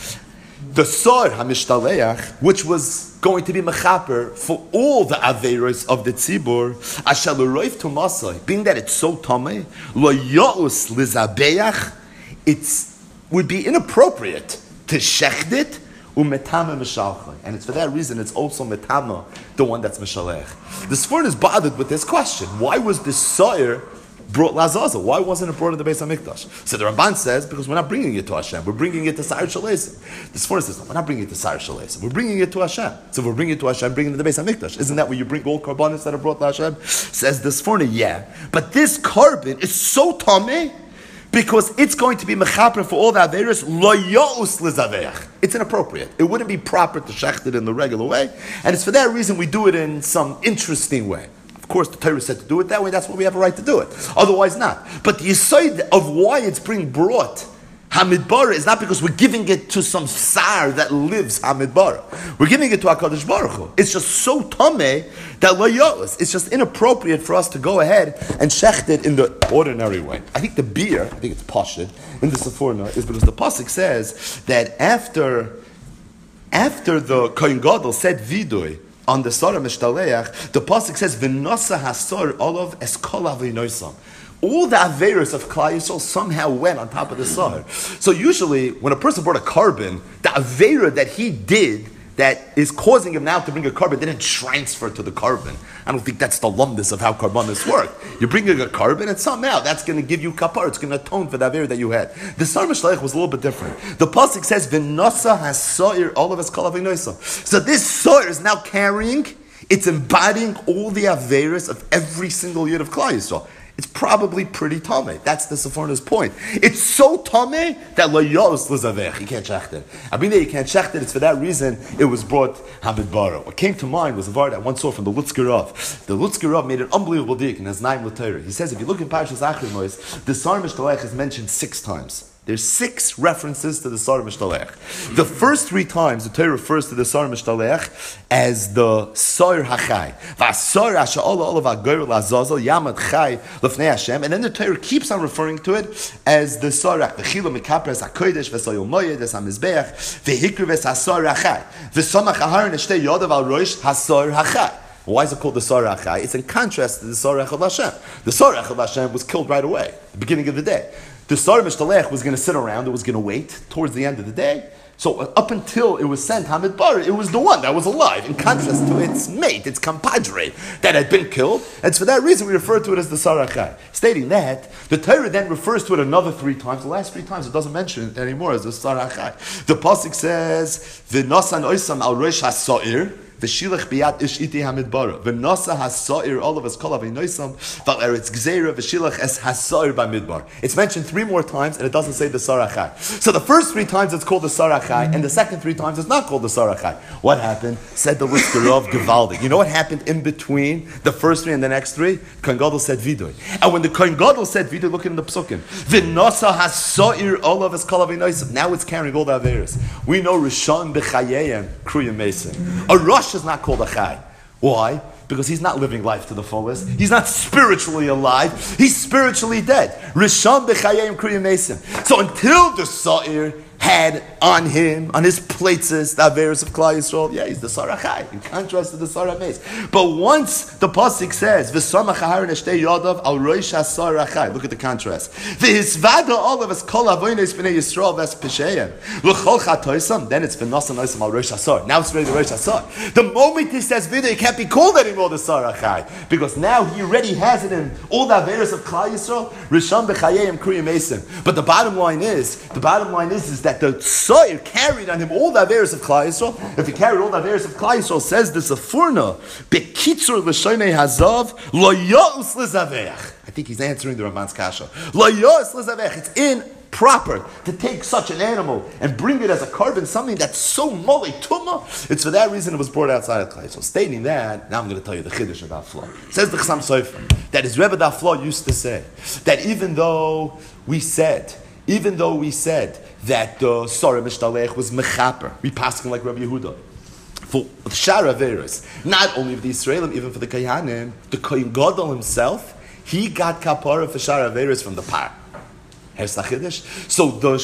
the Sar HaMishtaleach, which was going to be mechaper for all the Averos of the Tzibur, Ashal Roif Tomasai, being that it's so Tomei, Lo Ya'us Lizabeach, it would be inappropriate to shecht it, umetama mishalchai. And it's for that reason it's also metama, the one that's mishalech. The Sforno is bothered with this question. Why was this Sa'ir brought Lazazel? Why wasn't it brought in the Beis HaMikdash? So the Ramban says, because we're not bringing it to Hashem, we're bringing it to Sair Shalesim. The Sforno says, no, we're not bringing it to Sair Shalesim, we're bringing it to Hashem. So if we're bringing it to Hashem, bringing it to the Beis HaMikdash. Isn't that where you bring all karbanis that are brought to Hashem? Says the Sforno, yeah. But this carbon is so tameh, because it's going to be mechaper for all the Averis, lo ya'us lizaveach. It's inappropriate. It wouldn't be proper to shecht it in the regular way. And it's for that reason we do it in some interesting way. Of course, the Torah said to do it that way, that's why we have a right to do it. Otherwise not. But the yisoid of why it's being brought Hamidbara is not because we're giving it to some sar that lives Hamidbara. We're giving it to HaKadosh Baruch Hu. It's just so tameh that lo ya'us. It's just inappropriate for us to go ahead and shecht it in the ordinary way. I think the beer, I think it's pashut in the Sforno, is because the pasuk says that after after the Kohen Gadol said vidui on the Sara Mishtaleach, the pasuk says v'nosa hasar olav eskola v'noisam. All the Averis of Klal Yisrael somehow went on top of the Sar. So usually, when a person brought a carbon, the Avera that he did that is causing him now to bring a carbon didn't transfer to the carbon. I don't think that's the lumbus of how carbonis work. You're bringing a carbon, and somehow that's going to give you kapar. It's going to atone for the Avera that you had. The Sar Mishlech was a little bit different. The pasuk says, "V'nosa hasoir all of us kol avinosa." So this Sar is now carrying, it's embodying all the Averis of every single year of Klal Yisrael. It's probably pretty tameh. That's the Sforno's point. It's so tameh that lo yos l'zavech. You can't shecht it. I mean that you can't shecht it. It's for that reason it was brought Hamidbara. What came to mind was a var that I once saw from the Lutzker Rav. The Lutzker Rav made an unbelievable dik in his Naim L'Torah. He says if you look in Parshas Achrimois, the Sar Mishtaleach is mentioned six times. There's six references to the Sar Mishtaleach. The first three times the Torah refers to the Sar Mishtaleach as the Sar Hachai. V'asar ha'sha'ala olav ha'goyr la'azazel yamad chai l'fnei Hashem. And then the Torah keeps on referring to it as the Sar Hachai. V'chilo mikapres ha'kodesh v'soyol moyed es ha'mizbeach v'hikru v'es ha'sar Hachai. V'samach aharon eshtei yodav al rosh ha'sar Hachai. Why is it called the Sar Hachai? It's in contrast to the Sar Echad Hashem. The Sar Echad Hashem was killed right away, at the beginning of the day. The Sar Mishtaleach was going to sit around, it was going to wait towards the end of the day. So up until it was sent Hamidbara, it was the one that was alive, in contrast to its mate, its compadre, that had been killed. And for that reason we refer to it as the Sar Hachai. Stating that, the Torah then refers to it another three times. The last three times it doesn't mention it anymore as the Sar Hachai. The pasuk says, "V'nosan oisam al rosh hasoir." V'shilach biyad ish iti hamidbara. V'nosa hasoir all of us kol avinoisam. V'eretz gzeira v'shilach es hasoir b'midbar. It's mentioned three more times, and it doesn't say the sarachai. So the first three times it's called the sarachai, and the second three times it's not called the sarachai. What happened? Said the Liskarov Gevaldik. You know what happened in between the first three and the next three? Kohen Gadol said vidoy. And when the Kohen Gadol said vidoy, look in the psukim. V'nosa hasoir all of us kol avinoisam. Now it's carrying all the averis. We know Rishon b'chayeyem kruyim mesim. A Rosh is not called a Chai. Why? Because he's not living life to the fullest. He's not spiritually alive. He's spiritually dead. Rishon b'chayim kriyim mesim. So until the Sa'ir had on him, on his plates, the Averis of Klal Yisrael, yeah, he's the Sarah Chai, in contrast to the Sarah Meis. But once the Pasuk says, V'samach ha'aron eshtei yodav al roish ha'Sarah Chai, look at the contrast. V'hisvada all of us kol avoynes b'nei Yisrael v'es p'sheim. L'chol chatoisam, then it's v'nasan oisam al roish ha'Sar. Now it's ready to roish ha'Sar. The moment he says Vida, it can't be called anymore the Sarah Chai, because now he already has it in all the Averis of Klal Yisrael, Rishon b'chayim kriyim mesim. But the bottom line is, the bottom line is, is that the Soyer carried on him all the Averis of Klal Yisrael. If he carried all the Averis of Klal Yisrael, says the Sefurna, Bekitzur l'shonei hazav, lo yos l'zaveach. I think he's answering the Raman's Kasha. Lo yos l'zaveach. It's improper to take such an animal and bring it as a carbon, something that's so mole tuma. It's for that reason it was brought outside of Klal Yisrael. Stating that, now I'm going to tell you the Chiddush of Afla. Says the Chassam Sofer that his Rebbe Afla used to say that even though we said, even though we said that the Sarah Mishtalech was mechaper, we passing like Rabbi Yehuda. For the Shar Averis, not only for the Israelim, even for the Kayanim, the Kohen Gadol himself, he got kapara for Shar Averis from the Par. Here's the Chiddush. So the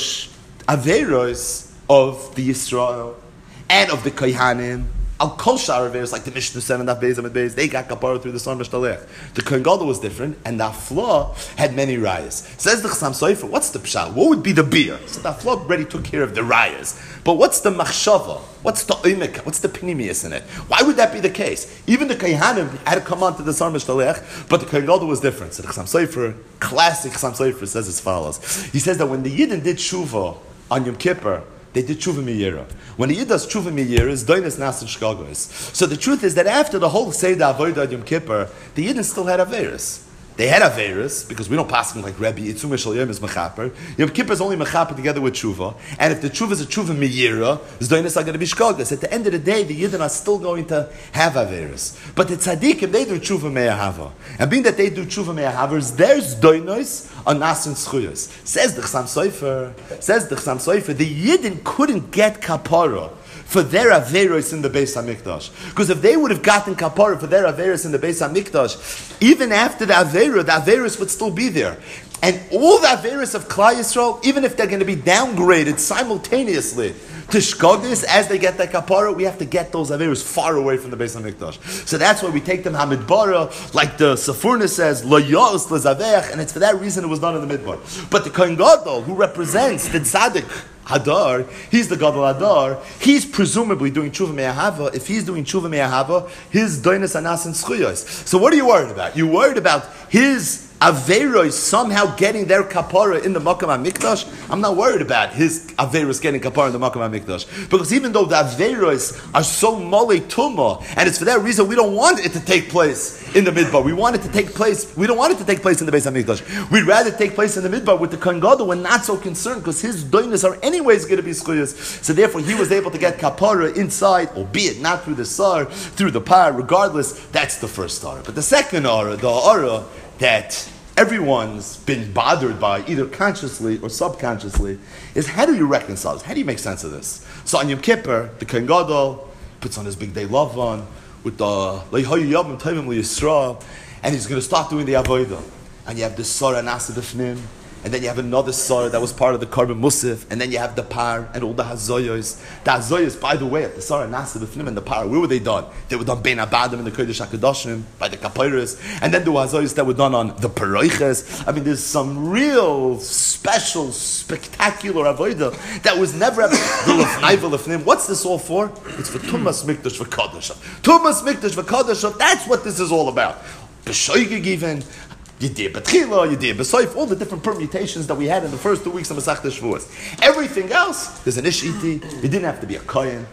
Averis of the Israel and of the Kayanim, Al Kol Shar Averis, like the Mishnah said in that Beis Amid Beis, they got kapara through the Sarah Mishtalech. The Kohen Gadol was different, and the Afla had many rayas. Says the Chassam Sofer, what's the pshat? What would be the beer? So the Afla already took care of the rayas. But what's the machshava? What's the oimik? What's the pnimius in it? Why would that be the case? Even the Kohanim had to come on to the Sarah Mishtalech, but the Kohen Gadol was different. So the Chassam Sofer, classic Chassam Sofer, says as follows. He says that when the Yidden did tshuva on Yom Kippur, they did tshuva miyira. When the Yid does tshuva miyira, is doinus nas and shkagos. So the truth is that after the whole Seder Avodah Yom Kippur, the Yidden still had Averis. They had Averis, because we don't pass them like Rebbe, Yitzum Shal Yom is Mechaper. Yom Kippur is only Mechaper together with tshuva. And if the tshuva is a tshuva miyira, is doinus are going to be shkagos. At the end of the day, the Yidden are still going to have Averis. But the tzaddikim, they do tshuva me'ahava. And being that they do tshuva me'ahava, there's doinus on nas and schuyos. Says the Chassam Sofer, says the Chassam Sofer, the Yidden couldn't get kapara for their Averos in the Beis HaMikdash. Because if they would have gotten kapara for their Averos in the Beis HaMikdash, even after the Avera, the Averos would still be there. And all the Averos of Klal Yisrael, even if they're going to be downgraded simultaneously to Shkogis, as they get that kapara, we have to get those Averos far away from the Beis HaMikdash. So that's why we take them Hamidbara, like the Sefurna says, Lo Yos L'Zaveach, and it's for that reason it was done in the Midbar. But the Kohen Gadol, who represents the Tzaddik Hadar, he's the Gadol Hadar, he's presumably doing Tshuva Me'ahava. If he's doing Tshuva Me'ahava, his Doinus Anas and Schuyos. So what are you worried about? You're worried about his Averos somehow getting their kapara in the Makam HaMikdash? I'm not worried about his Averos getting kapara in the Makam HaMikdash. Because even though the Averos are so mole tuma, and it's for that reason we don't want it to take place in the Midbar. We want it to take place, we don't want it to take place in the Beis HaMikdash. We'd rather take place in the Midbar with the Kohen Gadol. We're not so concerned because his doinus are anyways going to be schuyas. So therefore he was able to get kapara inside, albeit not through the sar, through the par. Regardless, that's the first ara. But the second ara, the ara that everyone's been bothered by, either consciously or subconsciously, is how do you reconcile this? How do you make sense of this? So on Yom Kippur, the Kohen Gadol puts on his big day lavan with the Leihayu Yavim Tovim L'Yisrael, and he's going to start doing the Avodah. And you have the Sarah Nasa B'fnim, and then you have another Sarah that was part of the Karban Musaf, and then you have the Par and all the Hazoyos. The Hazoyos, by the way, the Sarah Nasa B'fnim and the Par, where were they done? They were done Bein Abadim in the Kodesh HaKadoshim, by the Kapairos, and then the Hazoyos that were done on the Paroiches. I mean, there's some real special, spectacular Avodah that was never ever. The Lefnai V'Lefnim. What's this all for? It's for Tumas Mikdash V'Kadoshav. Tumas Mikdash V'Kadoshav, that's what this is all about. B'Shoigig even, Yediyah B'Tchila, Yediyah B'Soif, all the different permutations that we had in the first two weeks of Masechta Shavuos. Everything else, there's an Ishiti, you didn't have to be a Kohen.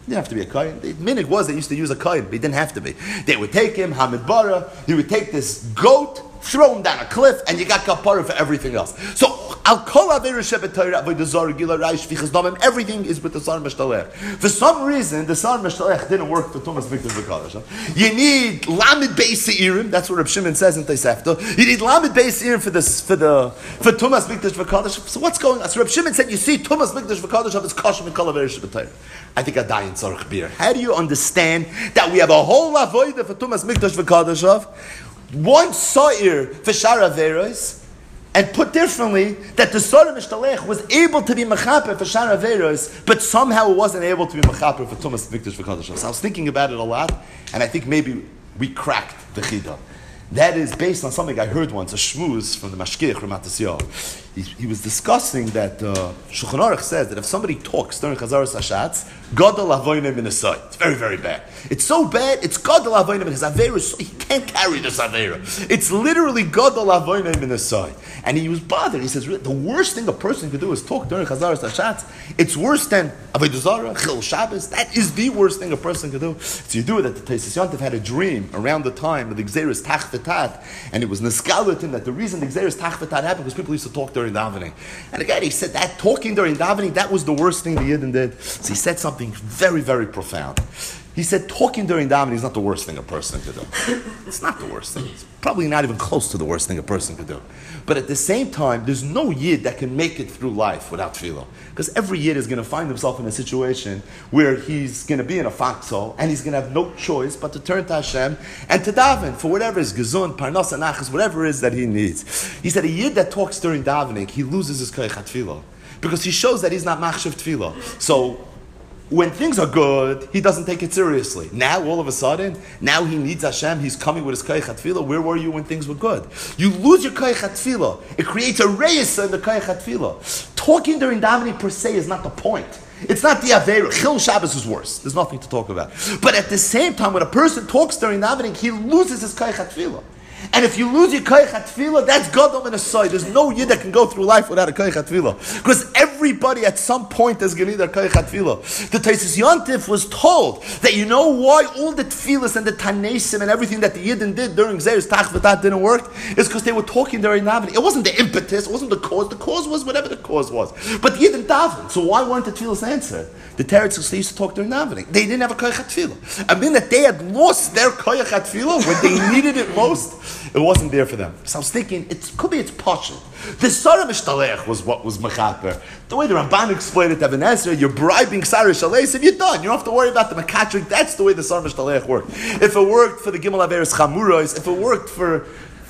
didn't have to be a kohen. The minig was they used to use a kohen, but he didn't have to be. They would take him, Hamid Bara, he would take this goat, throw him down a cliff, and you got kapara for everything else. So, al kol avera shebetayra avodah zara gila raish fichas damim, everything is with the Sar Mishtalech. For some reason, the Sar Mishtalech didn't work for Tumas Mikdash v'Kodesh. You need Lamed Beis Seirim, that's what Reb Shimon says in Tosefta. You need Lamed Beis Seirim for this, for the, for Tumas Mikdash v'Kodesh. So what's going on? So Reb Shimon said, you see, Tumas Mikdash v'Kodesh is kosher and kol avera shebetayra. I think I die in Tzarech Bir. How do you understand that we have a whole avodah for Tumas Mikdash v'Kodesh? One sa'ir for Shara Averos, and put differently, that the Sora Mishtalech was able to be mechaper for Shara Averos, but somehow it wasn't able to be mechaper for Tumas Mikdash v'Kodesh. So I was thinking about it a lot, and I think maybe we cracked the Chida. That is based on something I heard once, a shmuz from the Mashgiach Ramat Yisrael. He, he was discussing that uh, Shulchan Aruch says that if somebody talks during Chazaras Hashatz, Gadol Avonim in a side. It's very, very bad. It's so bad, it's Gadol Avonim in his Avera, he can't carry this Avera. It's literally Gadol Avonim in a side. And he was bothered. He says, the worst thing a person could do is talk during Chazaras Hashatz. It's worse than Avodah Zarah, Chil Shabbos. That is the worst thing a person could do. So you do it that the Teisus Yontif had a dream around the time of the Gzeres Tach V'Tat, and it was Niskalatin that the reason the Gzeres Tach V'Tat happened was people used to talk during davening. And again, he said that talking during davening, that was the worst thing the Yidden did. So he said something very, very profound. He said talking during davening is not the worst thing a person could do. It's not the worst thing. It's probably not even close to the worst thing a person could do. But at the same time, there's no Yid that can make it through life without tefillah. Because every Yid is going to find himself in a situation where he's going to be in a foxhole and he's going to have no choice but to turn to Hashem and to daven for whatever is gezun, parnas, anachas, whatever it is that he needs. He said a Yid that talks during davening, he loses his koyach tefillah because he shows that he's not machshav tefillah. So when things are good, he doesn't take it seriously. Now, all of a sudden, now he needs Hashem, he's coming with his koyach tefillah. Where were you when things were good? You lose your koyach tefillah. It creates a reis in the koyach tefillah. Talking during davening per se is not the point. It's not the Aveira. Chil Shabbos is worse. There's nothing to talk about. But at the same time, when a person talks during davening, he loses his koyach tefillah. And if you lose your koyach tefillah, that's Gadol in a side. There's no Yid that can go through life without a koyach tefillah. Because everybody at some point is going to need a koyach tefillah. The Teisus Yontif was told that you know why all the tefillahs and the tanesim and everything that the Yidden did during Gzeres Tach V'Tat didn't work is because they were talking during davening. It wasn't the impetus, it wasn't the cause. The cause was whatever the cause was. But the Yidden davened. So why weren't the tefillahs answered? The Teretz, they used to talk during davening. They didn't have a koyach tefillah. I mean that they had lost their koyach tefillah when they needed it most. It wasn't there for them. So I was thinking, it could be it's pashut. The Sarah Mishtalech was what was mechaper. The way the Ramban explained it to Ibn Ezra, you're bribing Sarah Shalei, you're done. You don't have to worry about the mekatrik. That's the way the Sarah Mishtalech worked. If it worked for the Gimel Averis Chamuros, if it worked for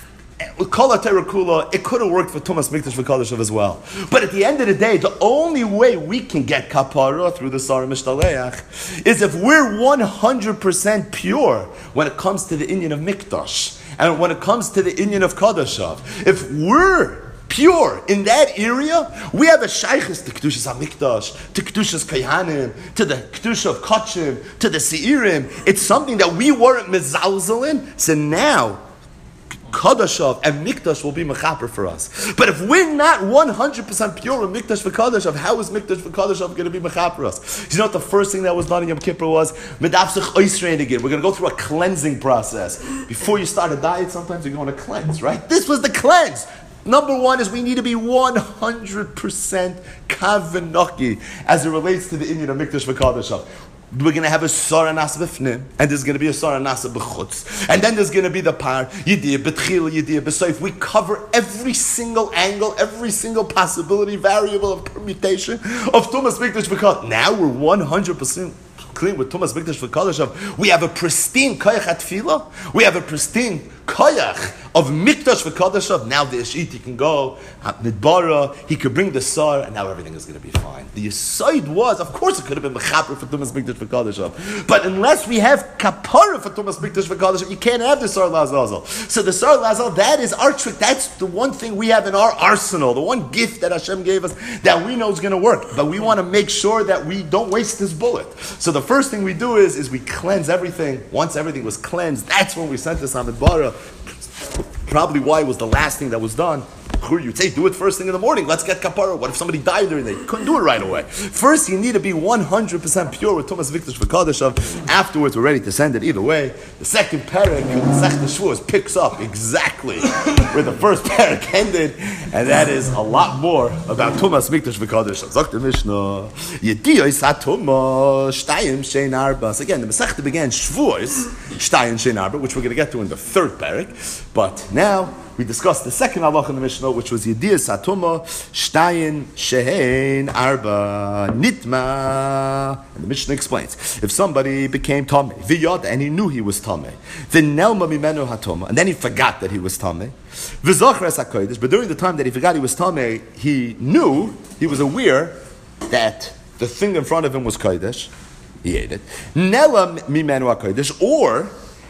Kol HaTerakula, it could have worked for Tumas Mikdash v'Kodesh as well. But at the end of the day, the only way we can get kapara through the Sarah Mishtaleach is if we're one hundred percent pure when it comes to the inyan of Mikdash. And when it comes to the inyan of Kadashav, if we're pure in that area, we have a shaykhis to Kedushas HaMikdash, to Kedushas Kayhanim, to the Kedusha of Kachim, to the Seirim. It's something that we weren't mezalzelin, so now Kadashav and Mikdash will be mechaper for us. But if we're not one hundred percent pure in Mikdash for Kadashav, how is Mikdash for Kadashav going to be mechaper for us? You know what the first thing that was done in Yom Kippur was? Medafsich oisrein again. We're going to go through a cleansing process. Before you start a diet, sometimes you're going to cleanse, right? This was the cleanse. Number one is we need to be one hundred percent kavanaki as it relates to the inyan of Mikdash for Kadashav. We're going to have a Sarah Nasa B'fnim, and there's going to be a Sarah Nasa B'chutz, and then there's going to be the par, Yidiyah B'tchil, Yidiyah B'soif. We cover every single angle, every single possibility, variable of permutation of Tumas Mikdash V'Kodesh. Now we're one hundred percent clean with Tumas Mikdash V'Kodesh. We have a pristine Koyach HaTfilah, we have a pristine Koyach of Mikdash v'Kodesh. Now the Ishiti can go Midbara, he could bring the Sar, and now everything is going to be fine. The Yisoid was, of course, it could have been Mechaper for Tumas Mikdash v'Kodesh, but unless we have Kapara for Tumas Mikdash v'Kodesh, you can't have the Sar Lazazel. So the Sar Lazazel, that is our trick. That's the one thing we have in our arsenal, the one gift that Hashem gave us that we know is going to work. But we want to make sure that we don't waste this bullet. So the first thing we do is, is we cleanse everything. Once everything was cleansed, that's when we sent this on Midbara. Probably why it was the last thing that was done. You'd say, do it first thing in the morning. Let's get kapara. What if somebody died during the day? You couldn't do it right away. First, you need to be one hundred percent pure with Tumas Mikdash V'Kadashav. Afterwards, we're ready to send it either way. The second parak, Masech Shavuos, picks up exactly where the first parak ended, and that is a lot more about Tumas Mikdash V'Kadashav. Zok the Mishnah, Yediyos HaTumah Shtayim Shein Arba. So again, the Masechta began Shavuos Shtayim Shein Arba, which we're going to get to in the third parak. But now, we discussed the second halach in the Mishnah, which was Yediyas HaTumah Shtayin Shehein Arba Nitma. And the Mishnah explains, if somebody became Tameh, V'yad, and he knew he was Tameh, then Nelma Mimenu HaTumah, and then he forgot that he was Tameh, V'zochres HaKodesh, but during the time that he forgot he was Tameh, he knew, he was aware that the thing in front of him was Kodesh, he ate it, Nela Mimenu HaKodesh, or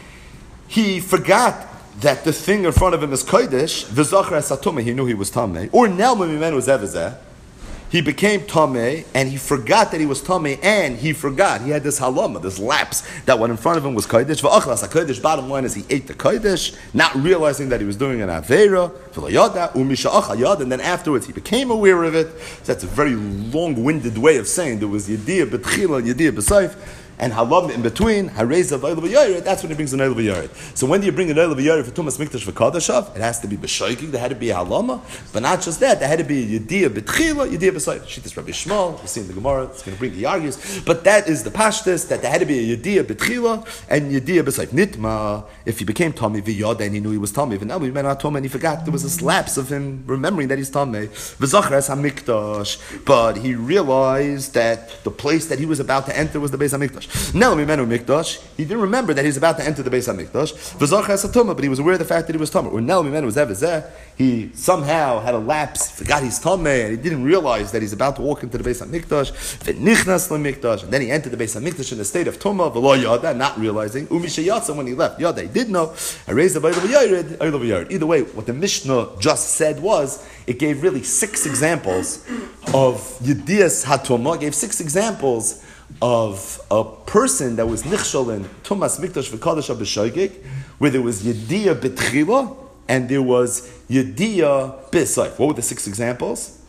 he forgot that the thing in front of him is Kodesh, v'zachar as he knew he was Tameh, or Nelma Mimenu Zevazeh, he became Tameh, and he forgot that he was Tameh, and he forgot, he had this halama, this lapse, that what in front of him was Kodesh, v'achlas HaKodesh, bottom line is he ate the Kodesh, not realizing that he was doing an Aveira, v'layada, u'misha'ach hayad, and then afterwards he became aware of it. So that's a very long-winded way of saying there was Yediyah B'tchila and Yediyah B'sayf, and halam in between, hareza v'ayla v'yared, that's when he brings an ayla v'yared. So when do you bring an ayla v'yared for Tumas Mikdash V'Kadashav? It has to be b'shoigig, there had to be a halama, but not just that, there had to be a yediyah b'tchila, yediyah b'sayf. Shittas Rabbi Shmuel, we'll see in the Gemara, it's going to bring the argues, but that is the pashtus, that there had to be a yediyah b'tchila and yediyah b'sayf. Nitma, if he became Tommy v'yada and he knew he was Tommy, v'nam he not Tommy and he forgot, there was this lapse of him remembering that he's Tommy, v'zachras HaMikdash, but he realized that the place that he was about to enter was the Beis HaMikdash. Now, Mimenu Mikdash, he didn't remember that he was about to enter the Beis HaMikdash. V'zachar Satuma, but he was aware of the fact that he was Tamar. Or now, Mimenu Zevazeh, he somehow had a lapse, forgot he's Tamar, and he didn't realize that he's about to walk into the Beis HaMikdash. V'nichnas LeMikdash, and then he entered the Beis HaMikdash in the state of Tumah, v'lo yada, not realizing. Umishayatza, when he left, yada, he did know. I raised the Bayla V'yared, Ayla V'yared. Either way, what the Mishnah just said was, it gave really six examples of Yediyas HaTumah, gave six examples of a person that was nichshol in Tumas Mikdash V'Kadashav B'Shoigig, where there was Yediyah B'Tchila and there was Yediyah B'Sayf. What were the six examples?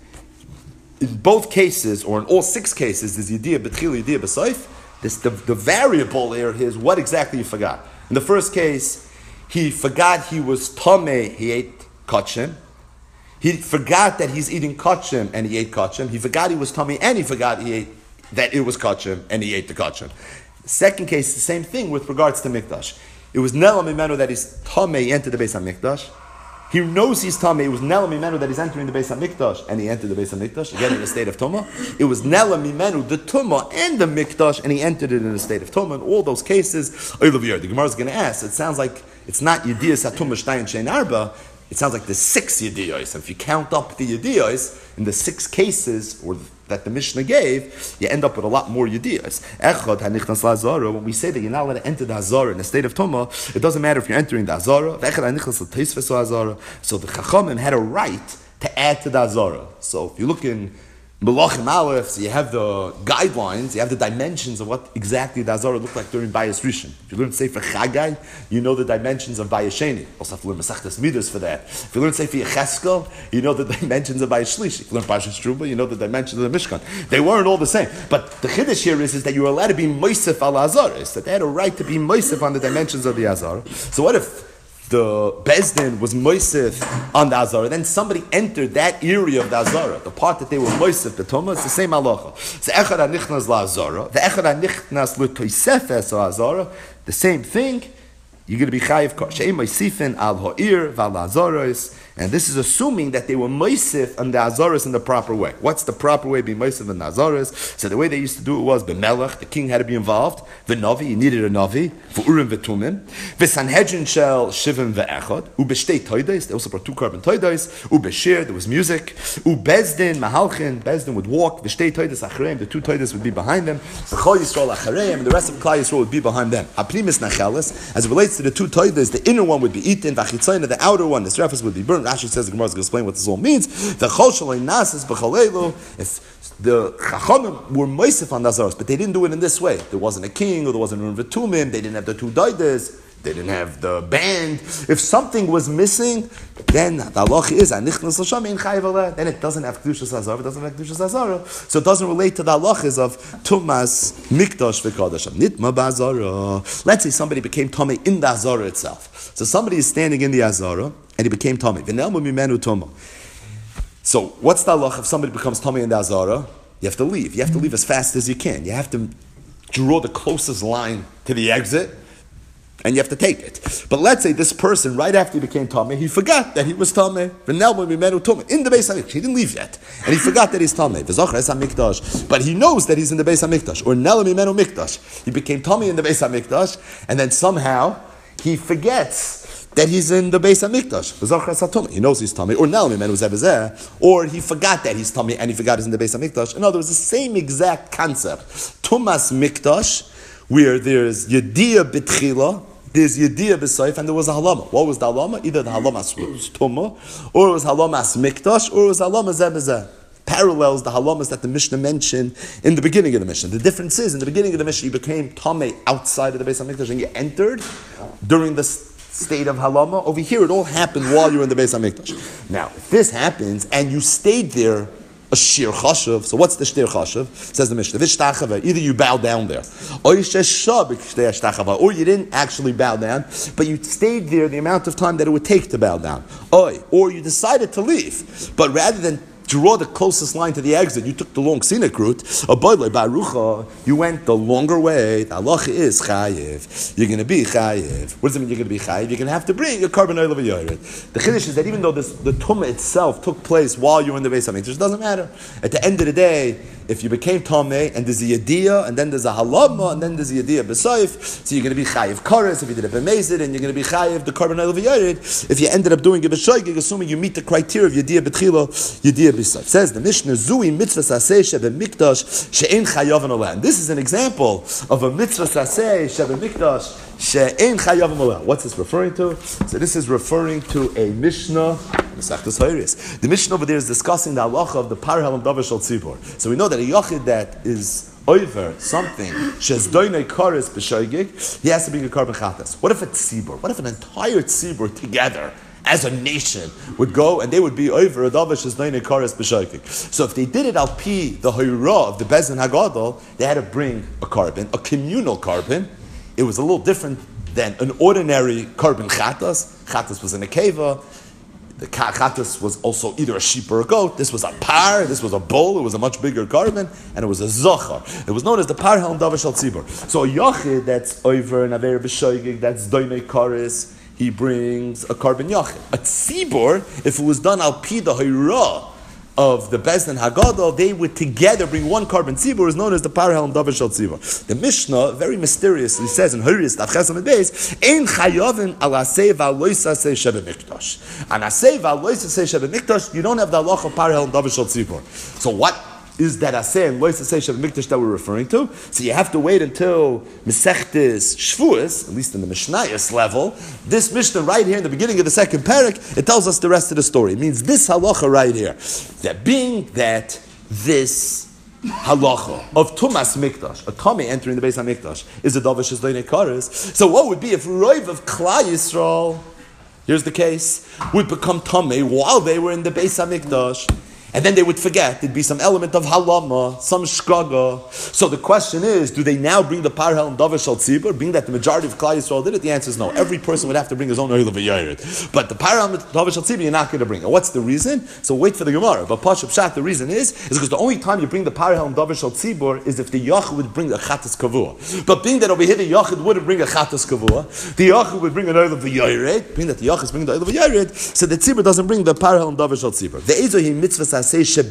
In both cases, or in all six cases, there's Yediyah B'Tchila, Yediyah B'Sayf. This, the, the variable there is what exactly you forgot. In the first case, he forgot he was Tameh, he ate kachim. He forgot that he's eating kachim and he ate kachim. He forgot he was Tameh and he forgot he ate that it was kachim, and he ate the kachim. Second case, the same thing with regards to mikdash. It was Nela Mimenu that he's Tameh, he entered the Beis HaMikdash. He knows he's Tameh. It was Nela Mimenu that he's entering the Beis HaMikdash, and he entered the Beis HaMikdash, again in the state of Tumah. It was Nela Mimenu, the Tumah, and the Mikdash, and he entered it in the state of Tumah. In all those cases, the Gemara is going to ask, it sounds like it's not Yediyas HaTumah Shtayin Shein Arba, it sounds like there's six Yediyos. If you count up the Yediyos, in the six cases, or that the Mishnah gave, you end up with a lot more Yediyos. Echad hanichnas la'azara, when we say that you're not allowed to enter the Hazara in the state of Tumah, it doesn't matter if you're entering the Hazara. Echad hanichnas l'teisves Hazara. So the Chachamim had a right to add to the Hazara. So if you look in Melachim Aleph, so you have the guidelines, you have the dimensions of what exactly the Hazara looked like during Bayis Rishon. If you learn Sefer Chagai, you know the dimensions of Bayis Sheni. Also have to learn Masechtas Midas for that. If you learn Sefer Yecheskel, you know the dimensions of Bayis Shlishi. If you learn Parshas Truma, you know the dimensions of the Mishkan. They weren't all the same. But the Chiddush here is, is that you were allowed to be Moisef al Hazara, that they had a right to be Moisef on the dimensions of the Hazara. So what if the Bezdin was Moisef on the Azara, then somebody entered that area of the Azara, the part that they were Moisef, the Tumah, it's the same halacha. So Echad HaNichnas LaAzara, the Echad HaNichnas LeToisefes LaAzara, the same thing, you're going to be chayiv kar. She'em moisifin al ha'ir val azaros, and this is assuming that they were moisif on the azaros in the proper way. What's the proper way to be moisif on the azaros? So the way they used to do it was b'melech, the king had to be involved. V'navi, you needed a navi. V'urim v'tumim. V'sanhedrin shel shivim ve'echad. U'b'shtei toidos, they also brought two carbon toidos. U'b'shir, there was music. U'bezdin mahalchin, bezdin would walk. V'shtei toidos achareim, the two toidos would be behind them. V'chol yisrael achareim, and the rest of Klal Yisrael would be behind them. Aprimis nachelis, as it relates to the two toidas, the inner one would be eaten, v'chitzayna, the outer one, the surface would be burned. Rashi says, the Gemara is going to explain what this all means. The chol shalei nasis b'chalelu, if the chachamim were moisef on nazaros, but they didn't do it in this way. There wasn't a king, or there wasn't an v'tumim, they didn't have the two toidas. They didn't have the band. If something was missing, then the halacha is anichnas l'sham ein chayiv aleh. Then it doesn't have kedushas hazara. It doesn't have kedushas hazara. So it doesn't relate to the halachas of tumas mikdash v'kodesh. Nitma b'azara. Let's say somebody became tamei in the hazara itself. So somebody is standing in the hazara and he became tamei. V'nelmu mimenu tuma. So what's the halacha if somebody becomes tamei in the hazara? You have to leave. You have to leave as fast as you can. You have to draw the closest line to the exit. And you have to take it. But let's say this person, right after he became Tameh, he forgot that he was Tameh. In the Beis HaMikdash. He didn't leave yet. And he forgot that he's Tameh. But he knows that he's in the Beis HaMikdash. Or Nela Mimenu Mikdash. He became Tameh in the Beis HaMikdash. And then somehow he forgets that he's in the Beis HaMikdash. He knows he's Tameh. Or Nela Mimenu Zebezeh. Or he forgot that he's Tameh and he forgot he's in the Beis HaMikdash. In other words, the same exact concept. Tumas Mikdash, where there's Yediyah B'tchila, there's Yediyah B'Soif, and there was a halama. What was the halama? Either the halama was Tumah, or it was halama as Mikdash, or it was halama Zebezeh. Parallels the halamas that the Mishnah mentioned in the beginning of the Mishnah. The difference is, in the beginning of the Mishnah, you became Tameh outside of the Beis HaMikdash, and you entered during the state of halama. Over here, it all happened while you were in the Beis HaMikdash. Now, if this happens, and you stayed there a shir chashuv. So what's the shir chashuv? Says the Mishnah. Either you bow down there, or you didn't actually bow down, but you stayed there the amount of time that it would take to bow down. Or you decided to leave, but rather than draw the closest line to the exit, you took the long scenic route. You went the longer way. The halacha is chayiv. You're going to be chayiv. What does it mean you're going to be chayiv? You're going to have to bring a carbon oil of a yored. The chiddush is that even though this, the tumah itself took place while you were in the Beis HaMikdash, it doesn't matter. At the end of the day, if you became tamei and there's a yediyah and then there's a halama and then there's a yediyah b'soif, so you're going to be chayiv kares if you did it b'mezid, and you're going to be chayiv the carbon oil of a yored if you ended up doing it b'shoigig, assuming you meet the criteria of yediyah b'tchila, yediyah b'soif. Says the Mishnah, Zui mitzvah saseh shebemikdash she'en chayav aleh. This is an example of a mitzvah saseh shebemikdash she'en chayav aleh. What's this referring to? So this is referring to a Mishnah. The Mishnah over there is discussing the halacha of the parhel and davar shel tzibur. So we know that a yachid that is over something, shes doinei kares b'shoigig, he has to bring a carbon chatas. What if a tzibur? What if an entire tzibur together, as a nation, would go and they would be over a davar shes doinei kares b'shoigig? So if they did it al pi the hoira of the Beis Din Hagadol, they had to bring a carbon, a communal carbon. It was a little different than an ordinary carbon chatas. Chatas was in a keva. The chatas was also either a sheep or a goat. This was a par, this was a bull, it was a much bigger carbon, and it was a zochar. It was known as the par helm davar shel tzibur. So a yachid that's over an aver b'shoigig, that's doinei kares, he brings a carbon yachid. A tzibur, if it was done al pi the hayra of the Beis Din Hagadol, they would together bring one carbon tzibur, is known as the parhel and davar shel tzibur. The Mishnah very mysteriously says in Huriyas Daf Ches Amud Beis, ein chayavin al aseh v'al lo yisaseh shebemikdash. An aseh v'al lo yisaseh shebemikdash, you don't have the halacha of parhel and davar shel tzibur. So what is that aseh and lo yisaseh shebemikdash that we're referring to? So you have to wait until Masechtes Shvuos, at least in the Mishnayos level. This Mishnah right here in the beginning of the second parak, it tells us the rest of the story. It means this halacha right here, that being that this halacha of Tumas Mikdash, a Tamei entering the Beis HaMikdash, is a davar shes doinei kares. So what would be if Roiv of Klal Yisrael, here's the case, would become Tamei while they were in the Beis HaMikdash? And then they would forget, there'd be some element of halama, some shkaga. So the question is, do they now bring the parhel and davar shel tzibur? Being that the majority of Klal Yisrael did it, the answer is no. Every person would have to bring his own oil of a yared. But the parhel and davar shel tzibur, you're not going to bring it. What's the reason? So wait for the Gemara. But Pashup Pshat, the reason is, is because the only time you bring the parhel and davar shel tzibur is if the yachid would bring a chatas kavua. But being that over here the yachid wouldn't bring a chatas kavua, the yachid would bring an oil of a yared. Being that the yachid is bringing the oil of a yared, so the tzibur doesn't bring the parhel and davar shel tzibur. The ezohi mitzvah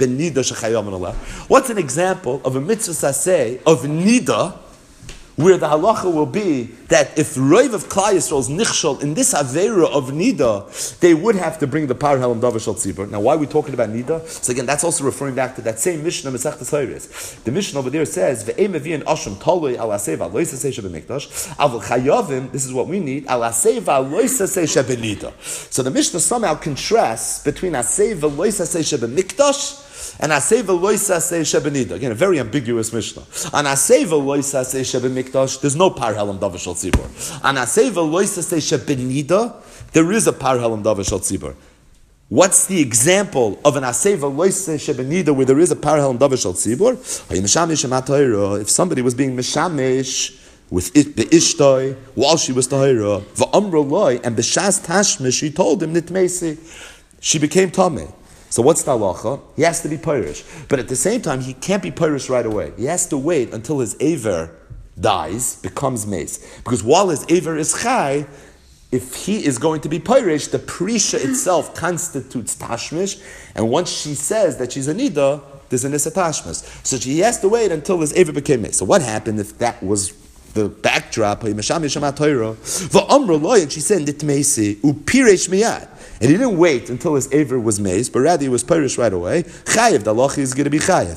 what's an example of a mitzvah saseh of nida, where the halacha will be that if Roiv of Klal Yisrael is nichshol in this avera of nida, they would have to bring the parhel and davar shel tzibur. Now, why are we talking about nida? So again, that's also referring back to that same Mishnah Masechtas Hores. The Mishnah over there says, "Ve'em mevi'en asham taloi al aseh v'al lo yisaseh shebemikdash avol chayavim." This is what we need. Al aseh v'al lo yisaseh shebenida. So the Mishnah somehow contrasts between aseh v'al lo yisaseh shebemikdash and aseh v'lo yisaseh shebenida. Again, a very ambiguous Mishnah. An aseh v'lo yisaseh shebemikdash Mikdash, there's no par helam davar shel tzibur. On aseva loisase shebenida, there is a par helam davar shel tzibur. What's the example of an aseva loisase shebenida where there is a par helam davar shel tzibur? If somebody was being mishamish with it, the ishtoi while she was tahira, va'amra loy, and b'shas tashmish, she told him nitmesi, she became tameh. So what's the halacha? He has to be pirish. But at the same time, he can't be pirish right away. He has to wait until his aver dies, becomes mace. Because while his aver is chai, if he is going to be pirish, the prisha itself constitutes tashmish. And once she says that she's a nida, there's an issa tashmish. So he has to wait until his aver became mace. So what happened if that was the backdrop? And she said, upiresh miyad. And he didn't wait until his aver was mazed, but rather he was pirish right away. Chayev, the halacha is going to be chayev.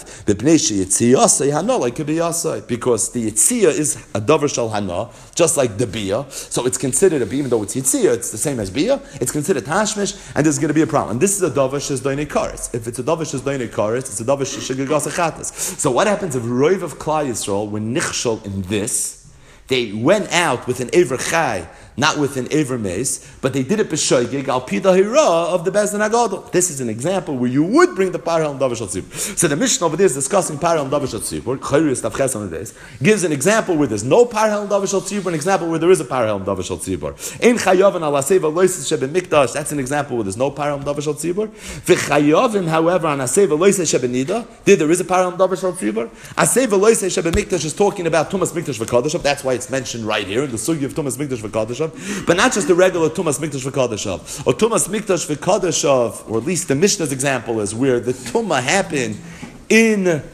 Because the yitziyah is a davar shel hana, just like the bia. So it's considered a bia, even though it's yitziyah, it's the same as bia. It's considered tashmish, and there's going to be a problem. And this is a davar shes doinei kares. If it's a davar shes doinei kares, it's a davar shes shegagas achatas. So what happens if roiv of Klal Yisrael were nichshol in this? They went out with an aver chai, not with an aver mace, but they did it b'shoigig al pida hira of the Bezdin Agadol. This is an example where you would bring the parallel and davar shel tzibur. So the Mishnah over there is discussing parallel and davar shel tzibur. Chayris tavches on the days gives an example where there's no parallel and davar shel tzibur, an example where there is a parallel and davar shel tzibur. Ein chayavin al aseva loises sheben mikdash. That's an example where there's no parallel and davar shel tzibur. V'chayavin, however, on aseva loises sheben nida, there there is a parallel and davar shel tzibur. Aseva loises sheben mikdash is talking about tumas mikdash v'kadashav. That's why it's mentioned right here in the sugi of tumas mikdash v'kadashav. But not just the regular Tumas Mikdash V'Kadashav. Or Tumas Mikdash V'Kadashav, or at least the Mishnah's example is where the Tumah happened in the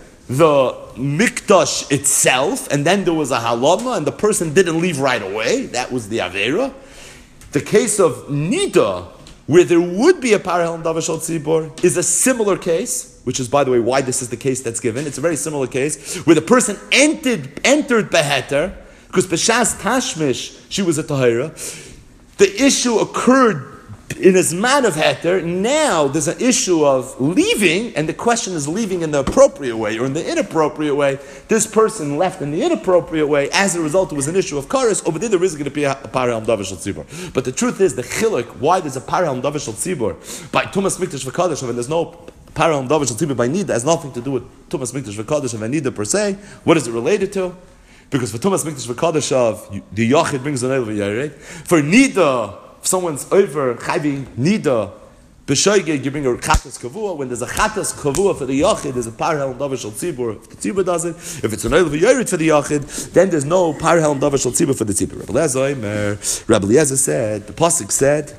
Mikdash itself, and then there was a halama, and the person didn't leave right away. That was the Avera. The case of Nida, where there would be a parallel in Davar Shel Tzibor, is a similar case, which is, by the way, why this is the case that's given. It's a very similar case, where the person entered, entered Beheter, because B'Shas Tashmish, she was a Tahira. The issue occurred in his man of Heter. Now there's an issue of leaving, and the question is leaving in the appropriate way or in the inappropriate way. This person left in the inappropriate way. As a result, it was an issue of Karis. Over there, there is going to be a Parah Davar Shel Tzibor. But the truth is, the chiluk, why there's a Parah Davar Shel Tzibor by Tumas Mikdash V'Kadashav, and there's no Parah Davar Shel Tzibor by Nida, has nothing to do with Tumas Mikdash V'Kadashav and Nida per se. What is it related to? Because for Tumas Mikdash V'Kadashav, the Yachid brings an Eilu V'Yarei. For Nida, if someone's over Chayvi Nida, B'Shoigeg, you bring a Chatas Kavua. When there's a Chatas Kavua for the Yachid, there's a Parhel Davar Shel Tzibur. If the Tzibur does it, if it's an Eilu V'Yarei for the Yachid, then there's no Parhel Davar Shel Tzibur for the Tzibur. Rabbi Eliezer, Rabbi Eliezer said, the Pasuk said,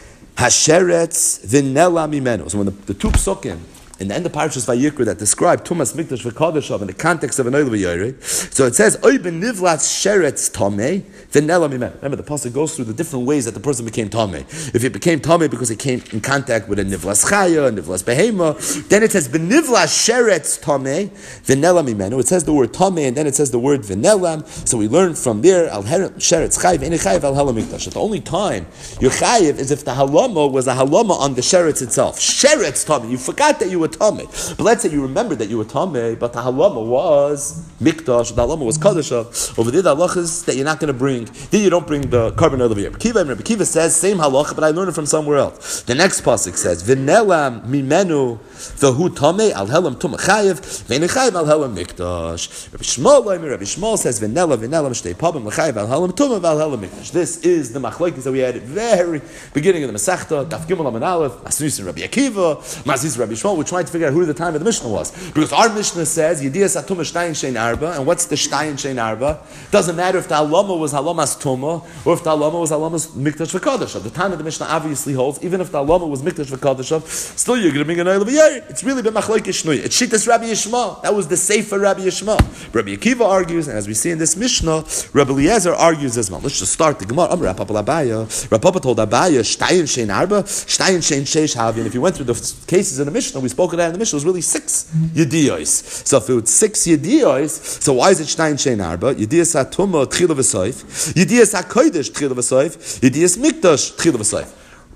Hasheretz V'Nela Mimenu. So when the, the two Psukim, in the end of Parashas Vayikra that describe Tumas Mikdash V'Kadashav in the context of an Eilu V'Yarei, so it says, Oy ben nivlatz sheretz tamei v'nela mimenu. Remember, the pasuk goes through the different ways that the person became tamei. If he became tamei because he came in contact with a nivlas chaya, a nivlas behema, then it says, ben nivlatz sheretz tamei v'nela mimenu. It says the word tamei, and then it says the word v'nela. So we learn from there, al sheretz chayiv, eni chayiv al hala mikdash. The only time you're chayiv is if the halama was a halama on the sheretz itself. Sheretz tamei. You forgot that you were tamei. But let's say you remember that you were tamei, but the halama was mikdash, the halama was kadasha. Over there, the halacha is that you're not going to bring, then you don't bring the carbon over here. Kiva, Rabbi Kiva says, same halacha, but I learned it from somewhere else. The next pasuk says, V'nelam mimenu v'hu tamei al helam tumah chayiv, v'ene chayiv al helam mikdash. Rabbi Shmuel, Rabbi Shmuel says, V'nela, v'nelam shtei pabim l'chayiv al helam tumah v'al helam mikdash. This is the machlokes that we had at the very beginning of the Masechta, Daf Gimel Amud Aleph, Masnus and Rabbi Akiva, Masnus Rabbi Shmuel. We're trying to figure out who the time of the Mishnah was. Because our Mishnah says, Yediyas Atumah Shtayin Shein Arba, and what's the Shtayin Shein Arba? Doesn't matter if the halama was halamas Tumah, or if the halama was halamas Mikdash V'Kadashav. The time of the Mishnah obviously holds, even if the halama was Mikdash V'Kadashav, still you're going to bring an Eilu V'Yarei. It's really been Machlokes Shnuya. It's Shittas Rabbi Yishma. That was the Sefer Rabbi Yishma. Rabbi Akiva argues, and as we see in this Mishnah, Rabbi Eliezer argues as well. Let's just start the Gemara. Amar Rav Papa Abaya. Rav Papa told Abaya, Shtayin Shein Arba, Shtayin Shein Sheish Havi. And if you went through the cases in the Mishnah, we spoke of that in the Mishnah, it was really six Yediyos. So if it was six Yediyos, so why is it Shtayin Shein Arba? Yediyos HaTumah Tchila V'Soif, Yediyos HaKodesh Tchila V'Soif, Yediyos Mikdash Tchila V'Soif.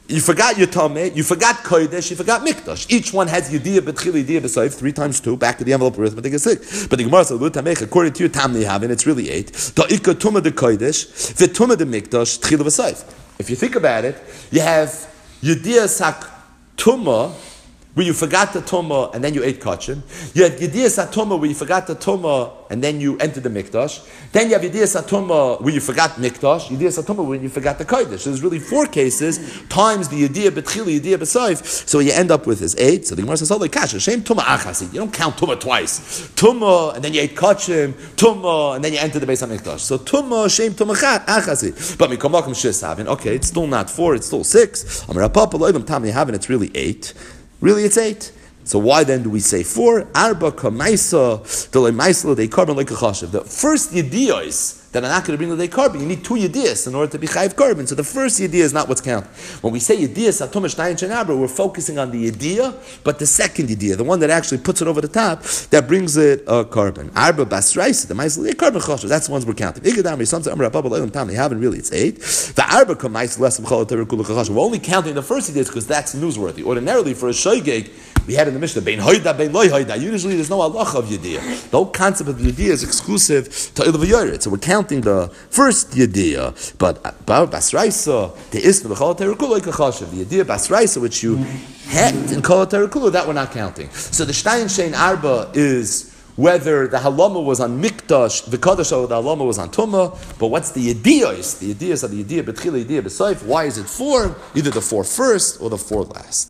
You forgot your Tameh, you forgot Kodesh, you forgot Mikdash. Each one has Yediyah B'tchila, Yediyah B'Soif, three times two, back to the envelope arithmetic is six. But the Gemara says, Tameh, according to your Tam Nehavin, it's really eight. Ta'ika Tumah de Kodesh, V'Tumah de Mikdash, Tchila B'Soif. If you think about it, you have Yediyah Sak Tumah, where you forgot the Tumah and then you ate Kachin. You have Yediyah Satumah where you forgot the Tumah and then you entered the Mikdash. Then you have Yediyah Satumah where you forgot Mikdash. Yediyah Satumah when you forgot the Kodesh. So there's really four cases times the Yediyah B'tchila, Yediyah B'Soif. So what you end up with is eight. So the Gemara says, "Oh, like Kasha, Shem Tumah Achasi." You don't count Tumah twice. Tumah and then you ate Kachin. Tumah and then you entered the Beis HaMikdash. So Tumah, Shem Tumah Achasi. But Mikomakim Shisavin. Okay, it's still not four. It's still six. Amar Papa Loivam Tam Nehavin. It's really eight. Really, it's eight. So why then do we say four? Arba kamaisa delemaisa de carbon like a chashiv. The first yediyos that are not going to bring the day carbon, you need two yediyos in order to be chayiv carbon. So the first yediyah is not what's counted. When we say yediyah satum shnayim shenabra, we're focusing on the yediyah, but the second yediyah, the one that actually puts it over the top, that brings it a uh, carbon. Arba basraisa the maisa de carbon chashiv. That's the ones we're counting. Igadamri something amra papa leilam tam. They haven't really. It's eight. The arba kamaisa less mchala terekula chashiv. We're only counting the first yediyah because that's newsworthy. Ordinarily for a shoygeg, we had in the Mishnah, bein hoida, bein loy hoida. Usually there's no halacha of Yediyah. The whole concept of Yediyah is exclusive to Ilav Yored. So we're counting the first Yediyah. But Bar Basraisa, the Isna, the Chol HaTerekula, like a Chashav. The Yediyah Basraisa, which you had in Chol HaTerekula, that we're not counting. So the Shtein Shein Arba is whether the halama was on Mikdash, the Kaddish, or the halama was on Tumah, but what's the Yediyahs? The Yediyahs are the Yediyah B'tchila, Yediyah B'Soif. Why is it four? Either the four first or the four last.